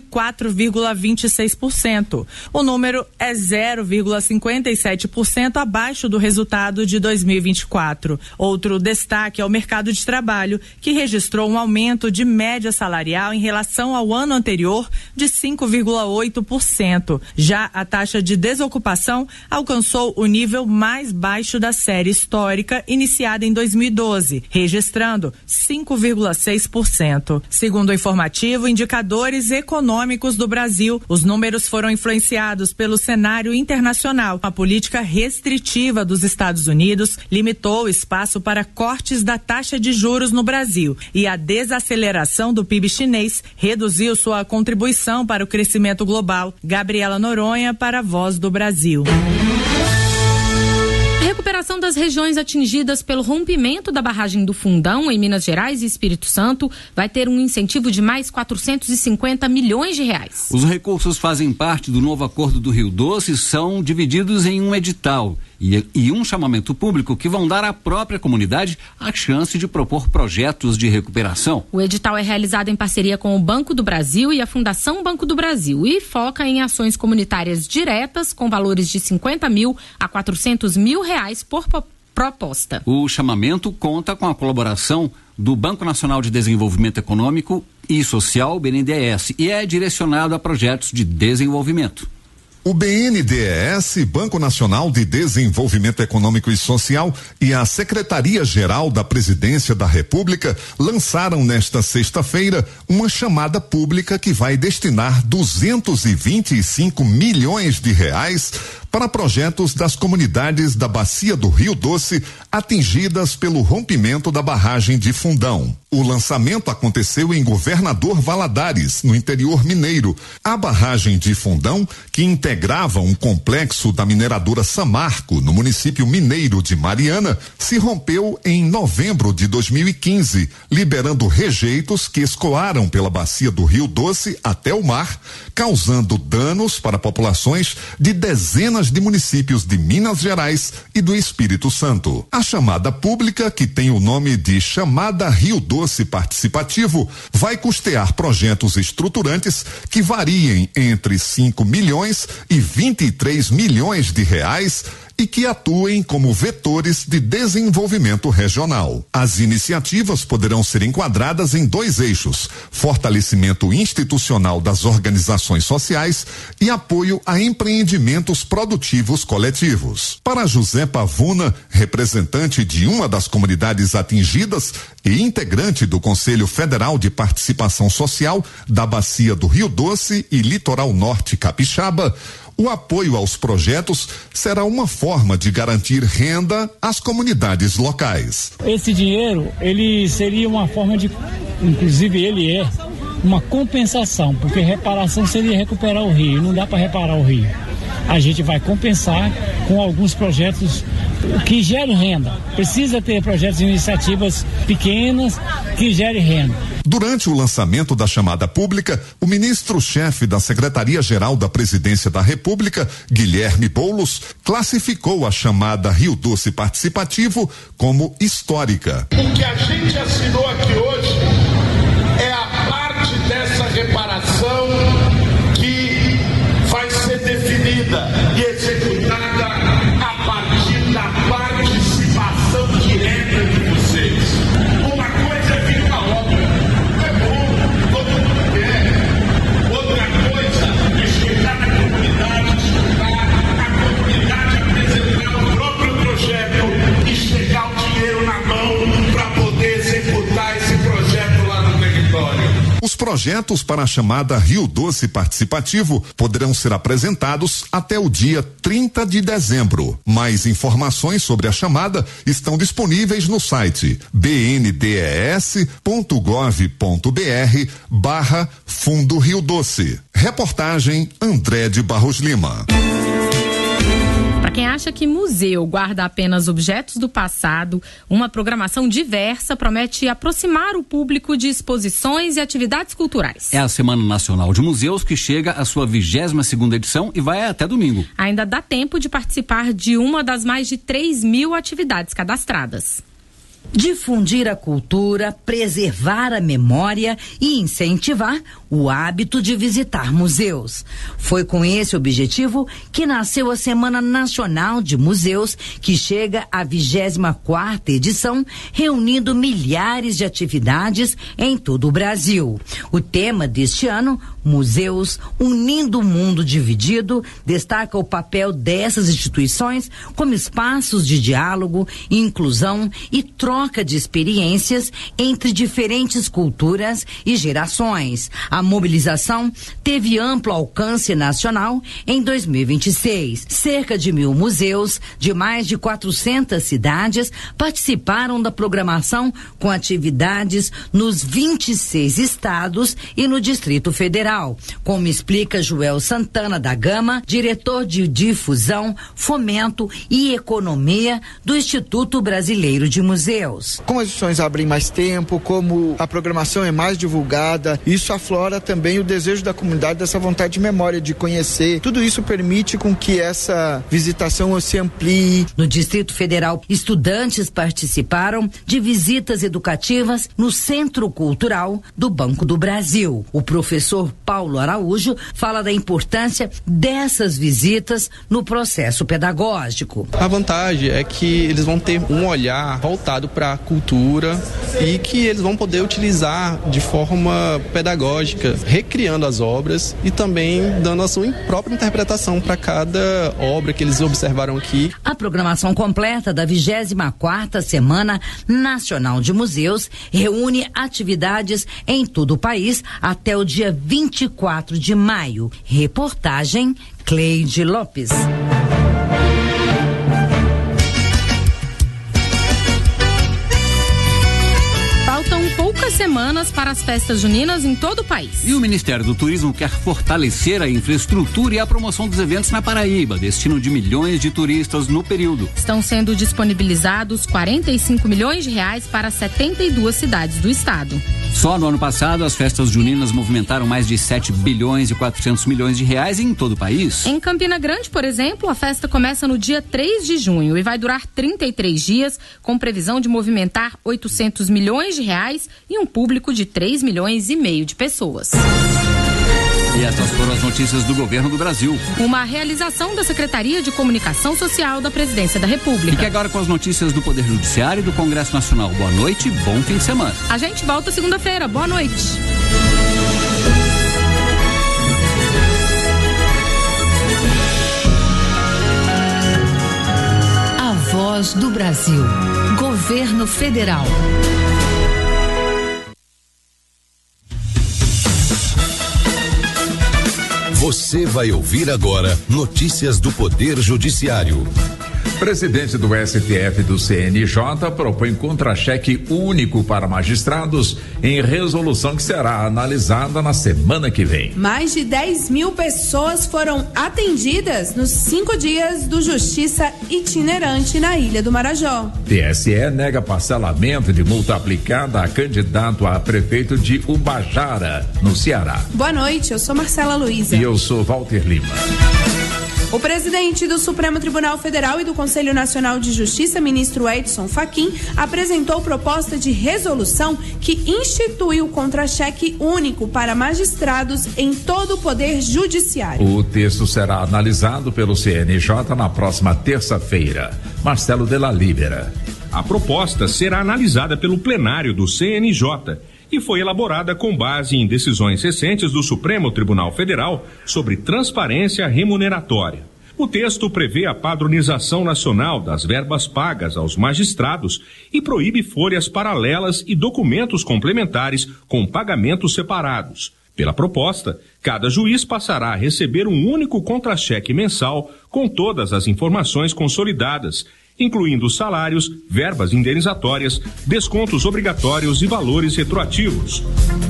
4,26%. O número é 0,57% abaixo do resultado de 2024. Outro destaque é o mercado de trabalho, que registrou um aumento de média salarial em relação ao ano anterior de 5,8%. Já a taxa de desocupação alcançou o nível mais baixo da série histórica, iniciada em 2012, registrando 5,6%. Segundo o informativo Indicadores Econômicos do Brasil, os números foram influenciados pelo cenário internacional. A política restritiva dos Estados Unidos limitou o espaço para cortes da taxa de juros no Brasil e a desaceleração do PIB chinês reduziu sua contribuição para o crescimento global. Gabriela Noronha para a Voz do Brasil. A recuperação das regiões atingidas pelo rompimento da barragem do Fundão, em Minas Gerais e Espírito Santo, vai ter um incentivo de mais 450 milhões de reais. Os recursos fazem parte do novo acordo do Rio Doce e são divididos em um edital e um chamamento público que vão dar à própria comunidade a chance de propor projetos de recuperação. O edital é realizado em parceria com o Banco do Brasil e a Fundação Banco do Brasil e foca em ações comunitárias diretas com valores de 50 mil a 400 mil reais por proposta. O chamamento conta com a colaboração do Banco Nacional de Desenvolvimento Econômico e Social, BNDES, e é direcionado a projetos de desenvolvimento. O BNDES, Banco Nacional de Desenvolvimento Econômico e Social, e a Secretaria-Geral da Presidência da República lançaram nesta sexta-feira uma chamada pública que vai destinar 225 milhões de reais para projetos das comunidades da Bacia do Rio Doce atingidas pelo rompimento da barragem de Fundão. O lançamento aconteceu em Governador Valadares, no interior mineiro. A barragem de Fundão, que integrava um complexo da mineradora Samarco, no município mineiro de Mariana, se rompeu em novembro de 2015, liberando rejeitos que escoaram pela Bacia do Rio Doce até o mar, causando danos para populações de dezenas de municípios de Minas Gerais e do Espírito Santo. A chamada pública, que tem o nome de Chamada Rio Doce Participativo, vai custear projetos estruturantes que variem entre 5 milhões e 23 milhões de reais e que atuem como vetores de desenvolvimento regional. As iniciativas poderão ser enquadradas em 2 eixos: fortalecimento institucional das organizações sociais e apoio a empreendimentos produtivos coletivos. Para José Pavuna, representante de uma das comunidades atingidas e integrante do Conselho Federal de Participação Social da Bacia do Rio Doce e Litoral Norte Capixaba, o apoio aos projetos será uma forma de garantir renda às comunidades locais. Esse dinheiro, ele seria uma forma de, inclusive ele é, uma compensação, porque reparação seria recuperar o rio, não dá para reparar o rio. A gente vai compensar com alguns projetos que gerem renda. Precisa ter projetos e iniciativas pequenas que gerem renda. Durante o lançamento da chamada pública, o ministro-chefe da Secretaria-Geral da Presidência da República, Guilherme Boulos, classificou a chamada Rio Doce Participativo como histórica. O que a gente assinou aqui hoje é a parte dessa reparação que vai ser definida e executada a partir da participação direta de vocês. Uma coisa é vir com a obra, é bom, todo mundo quer. Outra coisa é chegar na comunidade, escutar a comunidade apresentar o próprio projeto e chegar o dinheiro na mão para poder executar esse projeto lá no território. Os projetos para a chamada Rio Doce Participativo poderão ser apresentados até o dia 30 de dezembro. Mais informações sobre a chamada estão disponíveis no site bndes.gov.br/Fundo Rio Doce. Reportagem André de Barros Lima. Para quem acha que museu guarda apenas objetos do passado, uma programação diversa promete aproximar o público de exposições e atividades culturais. É a Semana Nacional de Museus que chega à sua 22ª edição e vai até domingo. Ainda dá tempo de participar de uma das mais de 3.000 atividades cadastradas. Difundir a cultura, preservar a memória e incentivar o hábito de visitar museus. Foi com esse objetivo que nasceu a Semana Nacional de Museus, que chega à 24ª edição, reunindo milhares de atividades em todo o Brasil. O tema deste ano, Museus Unindo o Mundo Dividido, destaca o papel dessas instituições como espaços de diálogo, inclusão e troca de experiências entre diferentes culturas e gerações. A mobilização teve amplo alcance nacional em 2026. Cerca de 1.000 museus de mais de 400 cidades participaram da programação com atividades nos 26 estados e no Distrito Federal, como explica Joel Santana da Gama, diretor de difusão, fomento e economia do Instituto Brasileiro de Museus. Como as instituições abrem mais tempo, como a programação é mais divulgada, isso aflora também o desejo da comunidade dessa vontade de memória, de conhecer. Tudo isso permite com que essa visitação se amplie. No Distrito Federal, estudantes participaram de visitas educativas no Centro Cultural do Banco do Brasil. O professor Paulo Araújo fala da importância dessas visitas no processo pedagógico. A vantagem é que eles vão ter um olhar voltado para a cultura e que eles vão poder utilizar de forma pedagógica, recriando as obras e também dando a sua própria interpretação para cada obra que eles observaram aqui. A programação completa da 24ª Semana Nacional de Museus reúne atividades em todo o país até o dia 24 de maio. Reportagem Cleide Lopes. Faltam poucas semanas para as festas juninas em todo o país. E o Ministério do Turismo quer fortalecer a infraestrutura e a promoção dos eventos na Paraíba, destino de milhões de turistas no período. Estão sendo disponibilizados R$45 milhões para 72 cidades do estado. Só no ano passado, as festas juninas movimentaram mais de 7 bilhões e 400 milhões de reais em todo o país. Em Campina Grande, por exemplo, a festa começa no dia 3 de junho e vai durar 33 dias, com previsão de movimentar 800 milhões de reais e um público de 3 milhões e meio de pessoas. E essas foram as notícias do governo do Brasil. Uma realização da Secretaria de Comunicação Social da Presidência da República. Fique agora com as notícias do Poder Judiciário e do Congresso Nacional. Boa noite, bom fim de semana. A gente volta segunda-feira. Boa noite. A Voz do Brasil. Governo Federal. Você vai ouvir agora notícias do Poder Judiciário. Presidente do STF e do CNJ propõe contra-cheque único para magistrados em resolução que será analisada na semana que vem. Mais de 10 mil pessoas foram atendidas nos 5 dias do Justiça Itinerante na Ilha do Marajó. TSE nega parcelamento de multa aplicada a candidato a prefeito de Ubajara, no Ceará. Boa noite, eu sou Marcela Luiza. E eu sou Walter Lima. O presidente do Supremo Tribunal Federal e do Conselho Nacional de Justiça, ministro Edson Fachin, apresentou proposta de resolução que institui o contra-cheque único para magistrados em todo o Poder Judiciário. O texto será analisado pelo CNJ na próxima terça-feira. Marcelo Della Libera. A proposta será analisada pelo plenário do CNJ e foi elaborada com base em decisões recentes do Supremo Tribunal Federal sobre transparência remuneratória. O texto prevê a padronização nacional das verbas pagas aos magistrados e proíbe folhas paralelas e documentos complementares com pagamentos separados. Pela proposta, cada juiz passará a receber um único contra-cheque mensal com todas as informações consolidadas, incluindo salários, verbas indenizatórias, descontos obrigatórios e valores retroativos.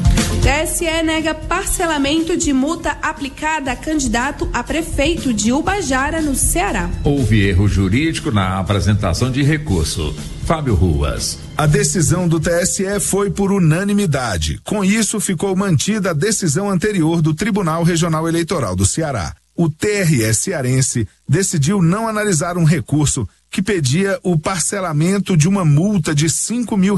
TSE nega parcelamento de multa aplicada a candidato a prefeito de Ubajara, no Ceará. Houve erro jurídico na apresentação de recurso. Fábio Ruas. A decisão do TSE foi por unanimidade. Com isso, ficou mantida a decisão anterior do Tribunal Regional Eleitoral do Ceará. O TRE cearense decidiu não analisar um recurso que pedia o parcelamento de uma multa de R$5 mil.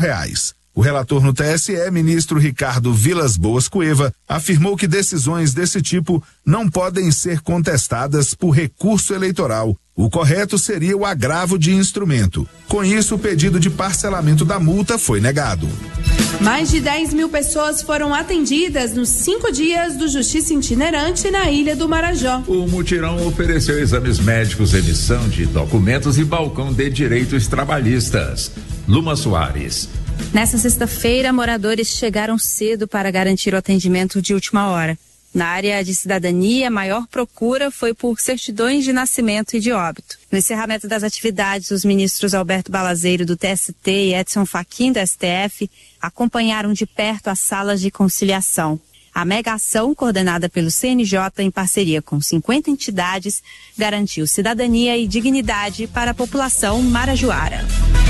O relator no TSE, ministro Ricardo Vilas Boas Cueva, afirmou que decisões desse tipo não podem ser contestadas por recurso eleitoral. O correto seria o agravo de instrumento. Com isso, o pedido de parcelamento da multa foi negado. Mais de 10 mil pessoas foram atendidas nos 5 dias do Justiça Itinerante na Ilha do Marajó. O mutirão ofereceu exames médicos, emissão de documentos e balcão de direitos trabalhistas. Luma Soares. Nessa sexta-feira, moradores chegaram cedo para garantir o atendimento de última hora. Na área de cidadania, a maior procura foi por certidões de nascimento e de óbito. No encerramento das atividades, os ministros Alberto Balazeiro, do TST, e Edson Fachin, do STF, acompanharam de perto as salas de conciliação. A mega ação, coordenada pelo CNJ em parceria com 50 entidades, garantiu cidadania e dignidade para a população marajoara.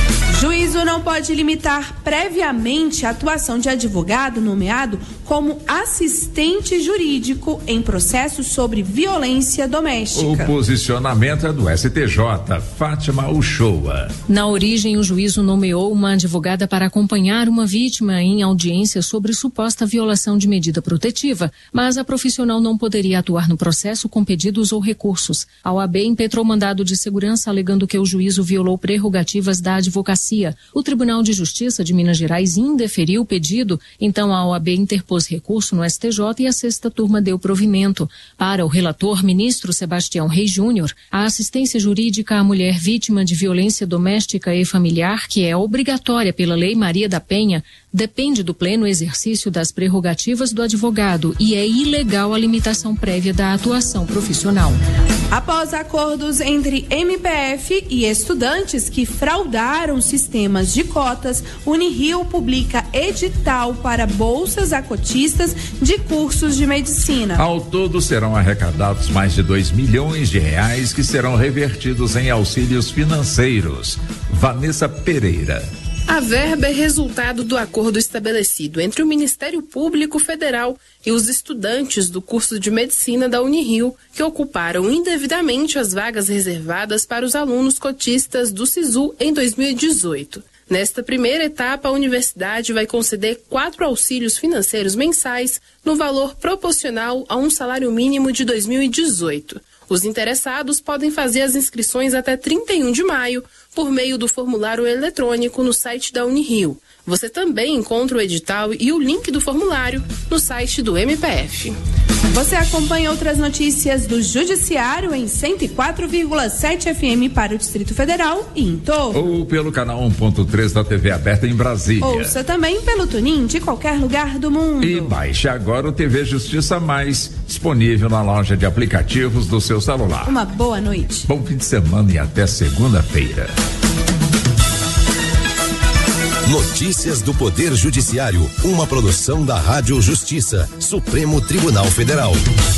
Juízo não pode limitar previamente a atuação de advogado nomeado como assistente jurídico em processos sobre violência doméstica. O posicionamento é do STJ, Fátima Uchoa. Na origem, o juízo nomeou uma advogada para acompanhar uma vítima em audiência sobre suposta violação de medida protetiva, mas a profissional não poderia atuar no processo com pedidos ou recursos. A OAB impetrou mandado de segurança alegando que o juízo violou prerrogativas da advocacia. O Tribunal de Justiça de Minas Gerais indeferiu o pedido, então a OAB interpôs recurso no STJ e a sexta turma deu provimento. Para o relator, ministro Sebastião Reis Júnior, a assistência jurídica à mulher vítima de violência doméstica e familiar, que é obrigatória pela Lei Maria da Penha, depende do pleno exercício das prerrogativas do advogado e é ilegal a limitação prévia da atuação profissional. Após acordos entre MPF e estudantes que fraudaram sistemas de cotas, Unirio publica edital para bolsas a cotistas de cursos de medicina. Ao todo serão arrecadados mais de R$2 milhões que serão revertidos em auxílios financeiros. Vanessa Pereira. A verba é resultado do acordo estabelecido entre o Ministério Público Federal e os estudantes do curso de medicina da Unirio, que ocuparam indevidamente as vagas reservadas para os alunos cotistas do SISU em 2018. Nesta primeira etapa, a universidade vai conceder 4 auxílios financeiros mensais no valor proporcional a um salário mínimo de 2018. Os interessados podem fazer as inscrições até 31 de maio por meio do formulário eletrônico no site da Unirio. Você também encontra o edital e o link do formulário no site do MPF. Você acompanha outras notícias do Judiciário em 104,7 FM para o Distrito Federal e em torno. Ou pelo canal 1.3 da TV aberta em Brasília. Ouça também pelo TuneIn de qualquer lugar do mundo. E baixe agora o TV Justiça Mais, disponível na loja de aplicativos do seu celular. Uma boa noite. Bom fim de semana e até segunda-feira. Notícias do Poder Judiciário, uma produção da Rádio Justiça, Supremo Tribunal Federal.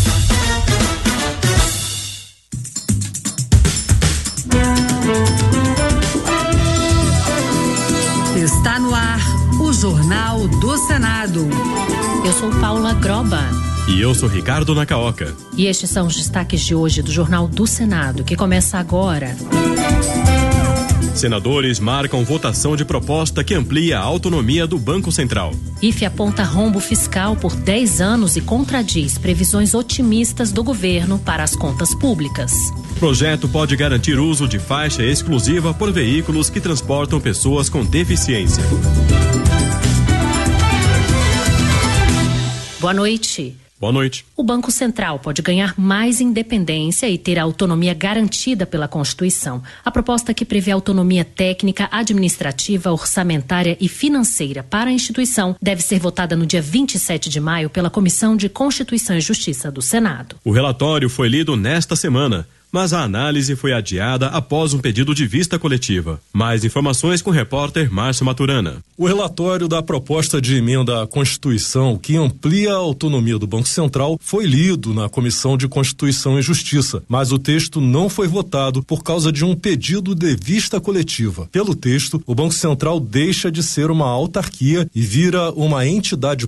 Está no ar o Jornal do Senado. Eu sou Paula Groba. E eu sou Ricardo Nacaoca. E estes são os destaques de hoje do Jornal do Senado, que começa agora. Senadores marcam votação de proposta que amplia a autonomia do Banco Central. IFE aponta rombo fiscal por 10 anos e contradiz previsões otimistas do governo para as contas públicas. Projeto pode garantir uso de faixa exclusiva por veículos que transportam pessoas com deficiência. Boa noite. Boa noite. O Banco Central pode ganhar mais independência e ter a autonomia garantida pela Constituição. A proposta que prevê autonomia técnica, administrativa, orçamentária e financeira para a instituição deve ser votada no dia 27 de maio pela Comissão de Constituição e Justiça do Senado. O relatório foi lido nesta semana, mas a análise foi adiada após um pedido de vista coletiva. Mais informações com o repórter Márcio Maturana. O relatório da proposta de emenda à Constituição que amplia a autonomia do Banco Central foi lido na Comissão de Constituição e Justiça, mas o texto não foi votado por causa de um pedido de vista coletiva. Pelo texto, o Banco Central deixa de ser uma autarquia e vira uma entidade